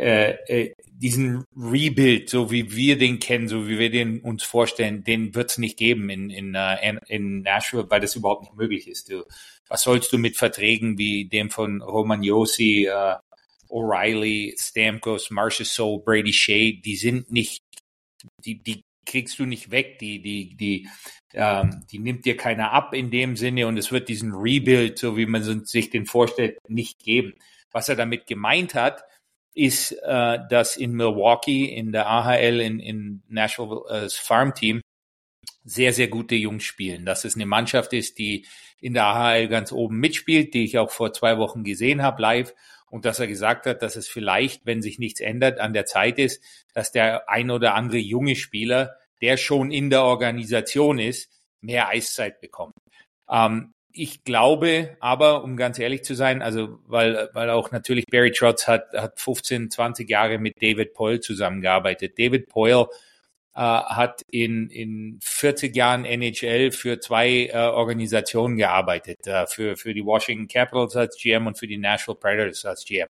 Diesen Rebuild, so wie wir den kennen, so wie wir den uns vorstellen, den wird es nicht geben in Nashville, weil das überhaupt nicht möglich ist. Was sollst du mit Verträgen wie dem von Roman Josi, O'Reilly, Stamkos, Marchessault, Brady Shea, die sind nicht, die kriegst du nicht weg, die nimmt dir keiner ab in dem Sinne und es wird diesen Rebuild, so wie man sich den vorstellt, nicht geben. Was er damit gemeint hat, ist, dass in Milwaukee, in der AHL, in Nashville Farmteam sehr, sehr gute Jungs spielen. Dass es eine Mannschaft ist, die in der AHL ganz oben mitspielt, die ich auch vor 2 Wochen gesehen habe live. Und dass er gesagt hat, dass es vielleicht, wenn sich nichts ändert, an der Zeit ist, dass der ein oder andere junge Spieler, der schon in der Organisation ist, mehr Eiszeit bekommt. Ich glaube aber, um ganz ehrlich zu sein, also weil auch natürlich Barry Trotz hat 15, 20 Jahre mit David Poile zusammengearbeitet. David Poile hat in 40 Jahren NHL für 2 Organisationen gearbeitet, für die Washington Capitals als GM und für die Nashville Predators als GM.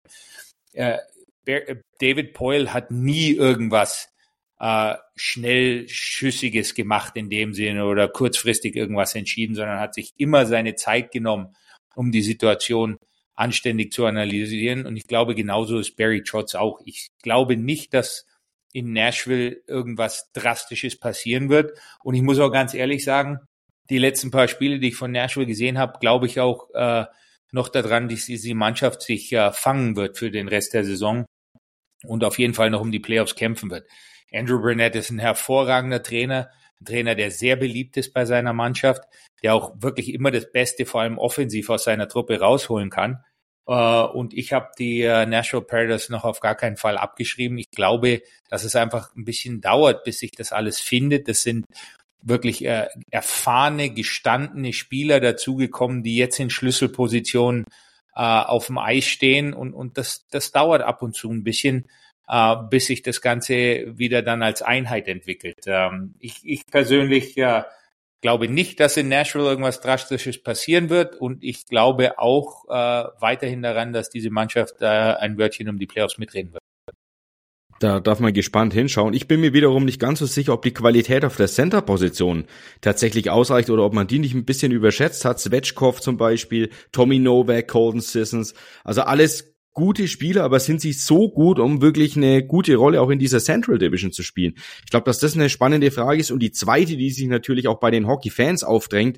David Poile hat nie irgendwas Schnellschüssiges gemacht in dem Sinne oder kurzfristig irgendwas entschieden, sondern hat sich immer seine Zeit genommen, um die Situation anständig zu analysieren. Und ich glaube, genauso ist Barry Trotz auch. Ich glaube nicht, dass in Nashville irgendwas Drastisches passieren wird. Und ich muss auch ganz ehrlich sagen, die letzten paar Spiele, die ich von Nashville gesehen habe, glaube ich auch noch daran, dass die Mannschaft sich fangen wird für den Rest der Saison und auf jeden Fall noch um die Playoffs kämpfen wird. Andrew Brunette ist ein hervorragender Trainer, ein Trainer, der sehr beliebt ist bei seiner Mannschaft, der auch wirklich immer das Beste, vor allem offensiv, aus seiner Truppe rausholen kann. Und ich habe die Nashville Predators noch auf gar keinen Fall abgeschrieben. Ich glaube, dass es einfach ein bisschen dauert, bis sich das alles findet. Das sind wirklich erfahrene, gestandene Spieler dazugekommen, die jetzt in Schlüsselpositionen auf dem Eis stehen. Und das dauert ab und zu ein bisschen, bis sich das Ganze wieder dann als Einheit entwickelt. Ich persönlich glaube nicht, dass in Nashville irgendwas Drastisches passieren wird und ich glaube auch weiterhin daran, dass diese Mannschaft ein Wörtchen um die Playoffs mitreden wird. Da darf man gespannt hinschauen. Ich bin mir wiederum nicht ganz so sicher, ob die Qualität auf der Center-Position tatsächlich ausreicht oder ob man die nicht ein bisschen überschätzt hat. Svechkov zum Beispiel, Tommy Novak, Colton Sissons, also alles gute Spieler, aber sind sie so gut, um wirklich eine gute Rolle auch in dieser Central Division zu spielen? Ich glaube, dass das eine spannende Frage ist. Und die zweite, die sich natürlich auch bei den Hockey-Fans aufdrängt,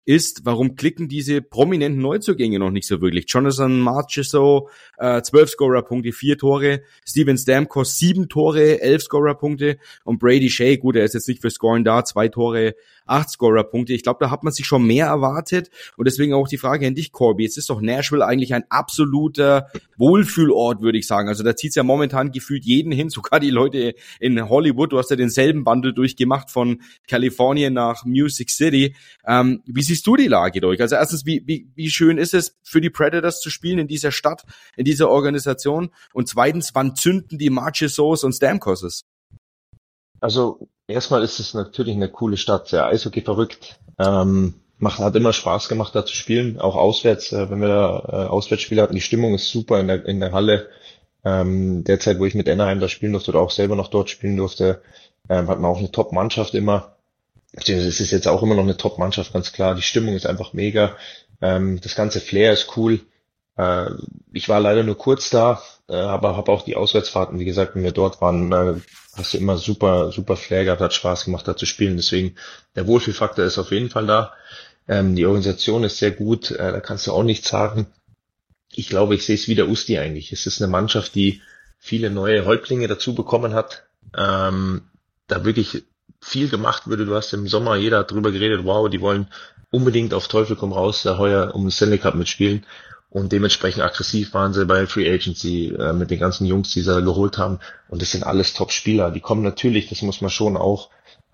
ist, warum klicken diese prominenten Neuzugänge noch nicht so wirklich? Jonathan Marchessault, 12 Scorerpunkte, 4 Tore, Steven Stamkos 7 Tore, 11 Scorerpunkte und Brady Shea, gut, er ist jetzt nicht für Scoring da, 2 Tore, 8 Scorerpunkte. Ich glaube, da hat man sich schon mehr erwartet und deswegen auch die Frage an dich, Corby. Jetzt ist doch Nashville eigentlich ein absoluter Wohlfühlort, würde ich sagen. Also da zieht's ja momentan gefühlt jeden hin, sogar die Leute in Hollywood. Du hast ja denselben Wandel durchgemacht von Kalifornien nach Music City. Wie siehst du die Lage durch? Also erstens, wie schön ist es für die Predators zu spielen in dieser Stadt, in dieser Organisation? Und zweitens, wann zünden die Marchessaults und Stamkoses? Also erstmal ist es natürlich eine coole Stadt, sehr Eishockey verrückt. Hat immer Spaß gemacht, da zu spielen, auch auswärts, wenn wir da Auswärtsspiele hatten. Die Stimmung ist super in der Halle. Derzeit, wo ich mit Anaheim da spielen durfte oder auch selber noch dort spielen durfte, hat man auch eine Top-Mannschaft immer. Es ist jetzt auch immer noch eine Top-Mannschaft, ganz klar. Die Stimmung ist einfach mega. Das ganze Flair ist cool. Ich war leider nur kurz da, aber habe auch die Auswärtsfahrten, wie gesagt, wenn wir dort waren, hast du immer super, super Flair gehabt, hat Spaß gemacht, da zu spielen. Deswegen, der Wohlfühlfaktor ist auf jeden Fall da. Die Organisation ist sehr gut, da kannst du auch nichts sagen. Ich glaube, ich sehe es wie der Usti eigentlich. Es ist eine Mannschaft, die viele neue Häuptlinge dazu bekommen hat. Da wirklich viel gemacht würde. Du hast im Sommer, jeder hat drüber geredet, wow, die wollen unbedingt auf Teufel komm raus, da heuer um den Stanley Cup mitspielen. Und dementsprechend aggressiv waren sie bei Free Agency mit den ganzen Jungs, die sie geholt haben. Und das sind alles Top-Spieler. Die kommen natürlich, das muss man schon auch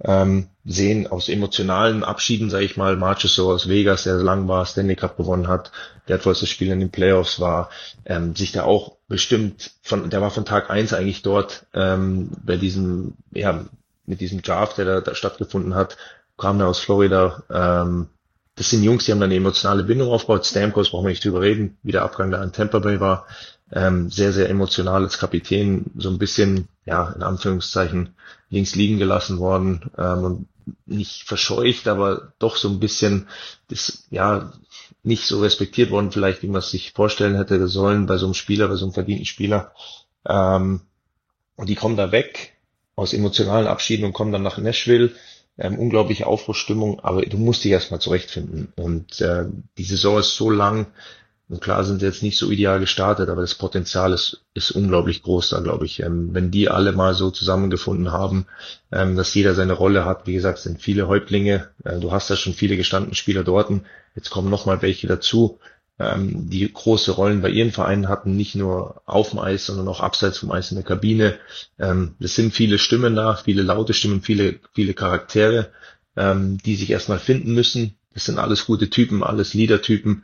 sehen, aus emotionalen Abschieden, sage ich mal. Marchessault aus Vegas, der so lang war, Stanley Cup gewonnen hat, wertvollstes Spiel in den Playoffs war, sich da auch bestimmt, der war von Tag 1 eigentlich dort bei diesem, ja, mit diesem Draft, der da stattgefunden hat, kam da aus Florida. Das sind Jungs, die haben da eine emotionale Bindung aufgebaut. Stamkos, brauchen wir nicht drüber reden, wie der Abgang da in Tampa Bay war. Sehr, sehr emotional als Kapitän, so ein bisschen, ja, in Anführungszeichen, links liegen gelassen worden. Und nicht verscheucht, aber doch so ein bisschen, das, ja, nicht so respektiert worden, vielleicht, wie man es sich vorstellen hätte sollen bei so einem Spieler, bei so einem verdienten Spieler. Und die kommen da weg aus emotionalen Abschieden und kommen dann nach Nashville. Unglaubliche Aufbruchsstimmung, aber du musst dich erstmal zurechtfinden. Und die Saison ist so lang, und klar sind sie jetzt nicht so ideal gestartet, aber das Potenzial ist unglaublich groß da, glaube ich. Wenn die alle mal so zusammengefunden haben, dass jeder seine Rolle hat, wie gesagt, sind viele Häuptlinge, du hast ja schon viele gestandene Spieler dort, jetzt kommen noch mal welche dazu, die große Rollen bei ihren Vereinen hatten, nicht nur auf dem Eis, sondern auch abseits vom Eis in der Kabine. Es sind viele Stimmen da, viele laute Stimmen, viele Charaktere, die sich erstmal finden müssen. Das sind alles gute Typen, alles Leader-Typen,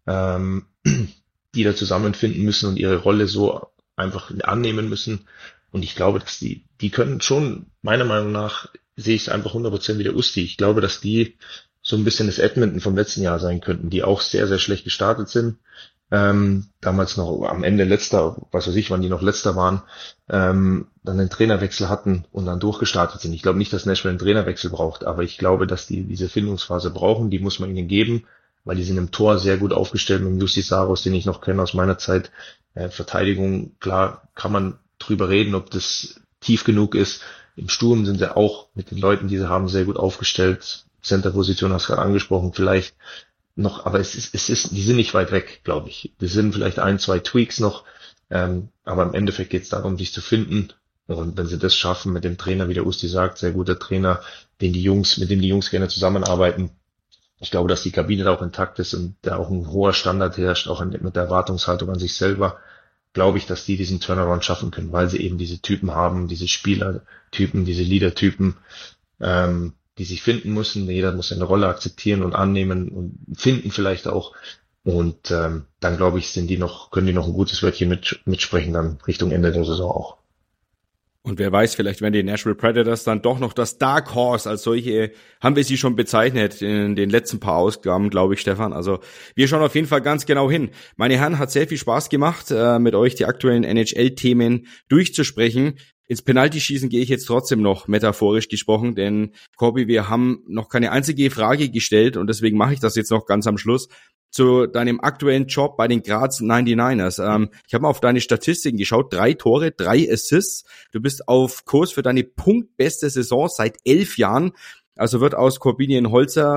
die da zusammenfinden müssen und ihre Rolle so einfach annehmen müssen. Und ich glaube, dass die können schon, meiner Meinung nach, sehe ich es einfach 100% wie der Usti. Ich glaube, dass die so ein bisschen das Edmonton vom letzten Jahr sein könnten, die auch sehr, sehr schlecht gestartet sind. Damals noch am Ende letzter, was weiß ich, wann die noch letzter waren, dann einen Trainerwechsel hatten und dann durchgestartet sind. Ich glaube nicht, dass Nashville einen Trainerwechsel braucht, aber ich glaube, dass die diese Findungsphase brauchen, die muss man ihnen geben, weil die sind im Tor sehr gut aufgestellt mit Juuse Saros, den ich noch kenne aus meiner Zeit. Verteidigung, klar, kann man drüber reden, ob das tief genug ist. Im Sturm sind sie auch mit den Leuten, die sie haben, sehr gut aufgestellt. Center-Position hast du gerade angesprochen, vielleicht noch, aber die sind nicht weit weg, glaube ich. Das sind vielleicht 1-2 Tweaks noch, aber im Endeffekt geht es darum, sich zu finden. Und wenn sie das schaffen mit dem Trainer, wie der Usti sagt, sehr guter Trainer, mit dem die Jungs gerne zusammenarbeiten. Ich glaube, dass die Kabine da auch intakt ist und da auch ein hoher Standard herrscht, auch mit der Erwartungshaltung an sich selber, glaube ich, dass die diesen Turnaround schaffen können, weil sie eben diese Typen haben, diese Spielertypen, diese Leadertypen, die sich finden müssen. Jeder muss seine Rolle akzeptieren und annehmen und finden vielleicht auch. Und dann, glaube ich, können die noch ein gutes Wörtchen mitsprechen dann Richtung Ende der Saison auch. Und wer weiß, vielleicht werden die Nashville Predators dann doch noch das Dark Horse, als solche haben wir sie schon bezeichnet in den letzten paar Ausgaben, glaube ich, Stefan. Also wir schauen auf jeden Fall ganz genau hin. Meine Herren, hat sehr viel Spaß gemacht, mit euch die aktuellen NHL-Themen durchzusprechen. Ins Penaltyschießen gehe ich jetzt trotzdem noch, metaphorisch gesprochen, denn Corby, wir haben noch keine einzige Frage gestellt und deswegen mache ich das jetzt noch ganz am Schluss. Zu deinem aktuellen Job bei den Graz 99ers. Ich habe mal auf deine Statistiken geschaut. 3 Tore, 3 Assists. Du bist auf Kurs für deine punktbeste Saison seit 11 Jahren. Also wird aus Corbinian Holzer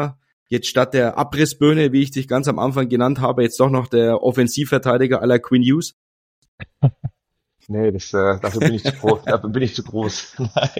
jetzt statt der Abrissbirne, wie ich dich ganz am Anfang genannt habe, jetzt doch noch der Offensivverteidiger à la Quinn Hughes? Nee, dafür bin ich zu groß. Dafür bin ich zu groß.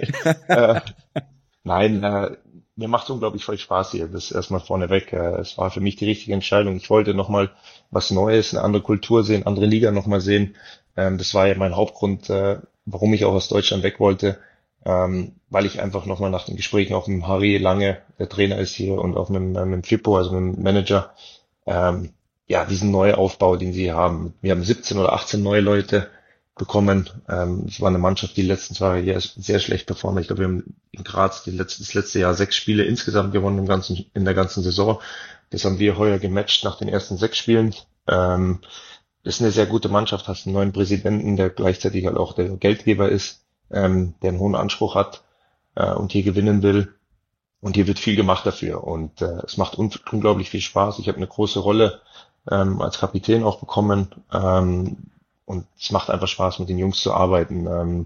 Nein, mir macht unglaublich viel Spaß hier. Das erstmal vorneweg. Es war für mich die richtige Entscheidung. Ich wollte nochmal was Neues, eine andere Kultur sehen, andere Liga nochmal sehen. Das war ja mein Hauptgrund, warum ich auch aus Deutschland weg wollte. Weil ich einfach nochmal nach den Gesprächen auch mit Harry Lange, der Trainer ist hier, und auch mit Fippo, also mit dem Manager, diesen Neuaufbau, den sie hier haben. Wir haben 17 oder 18 neue Leute bekommen. Es war eine Mannschaft, die die letzten 2 Jahre hier sehr schlecht performt. Ich glaube, wir haben in Graz das letzte Jahr 6 Spiele insgesamt gewonnen in der ganzen Saison. Das haben wir heuer gematcht nach den ersten 6 Spielen. Ist eine sehr gute Mannschaft, hast einen neuen Präsidenten, der gleichzeitig halt auch der Geldgeber ist, der einen hohen Anspruch hat und hier gewinnen will. Und hier wird viel gemacht dafür. Und es macht unglaublich viel Spaß. Ich habe eine große Rolle als Kapitän auch bekommen. Und es macht einfach Spaß, mit den Jungs zu arbeiten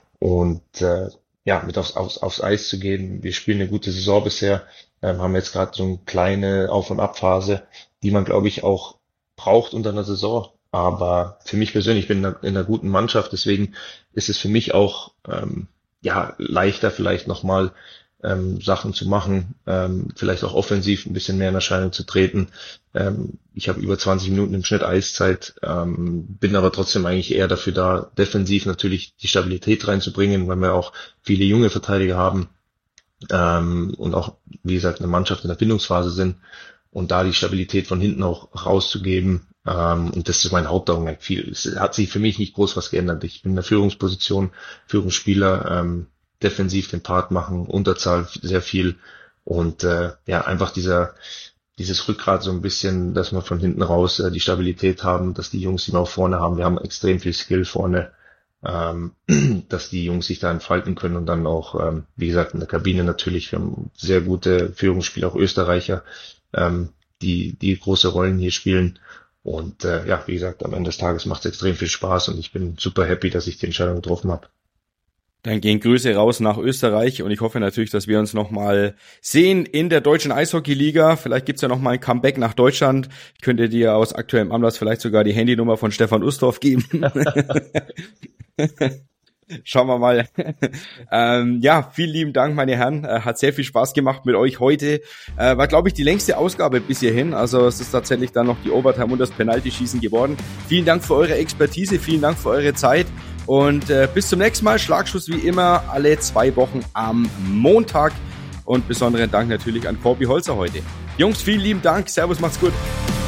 mit aufs Eis zu gehen. Wir spielen eine gute Saison bisher, haben jetzt gerade so eine kleine Auf- und Abphase, die man, glaube ich, auch braucht unter einer Saison. Aber für mich persönlich, ich bin in einer guten Mannschaft, deswegen ist es für mich auch leichter vielleicht nochmal Sachen zu machen, vielleicht auch offensiv ein bisschen mehr in Erscheinung zu treten. Ich habe über 20 Minuten im Schnitt Eiszeit, bin aber trotzdem eigentlich eher dafür da, defensiv natürlich die Stabilität reinzubringen, weil wir auch viele junge Verteidiger haben und auch, wie gesagt, eine Mannschaft in der Findungsphase sind und da die Stabilität von hinten auch rauszugeben. Und das ist mein Hauptaugenmerk. Es hat sich für mich nicht groß was geändert. Ich bin in der Führungsposition, Führungsspieler, defensiv den Part machen, Unterzahl sehr viel und einfach dieses Rückgrat so ein bisschen, dass wir von hinten raus die Stabilität haben, dass die Jungs, die wir auch vorne haben, wir haben extrem viel Skill vorne, dass die Jungs sich da entfalten können und dann auch, wie gesagt, in der Kabine natürlich, wir haben sehr gute Führungsspieler, auch Österreicher, die große Rollen hier spielen und wie gesagt, am Ende des Tages macht es extrem viel Spaß und ich bin super happy, dass ich die Entscheidung getroffen habe. Dann gehen Grüße raus nach Österreich und ich hoffe natürlich, dass wir uns nochmal sehen in der deutschen Eishockey-Liga. Vielleicht gibt's ja nochmal ein Comeback nach Deutschland. Ich könnte dir aus aktuellem Anlass vielleicht sogar die Handynummer von Stefan Ustorf geben. Schauen wir mal. Vielen lieben Dank, meine Herren. Hat sehr viel Spaß gemacht mit euch heute. War, glaube ich, die längste Ausgabe bis hierhin. Also es ist tatsächlich dann noch die Overtime und das Penalty-Schießen geworden. Vielen Dank für eure Expertise, vielen Dank für eure Zeit. Und bis zum nächsten Mal. Schlagschuss wie immer alle 2 Wochen am Montag. Und besonderen Dank natürlich an Corby Holzer heute. Jungs, vielen lieben Dank. Servus, macht's gut.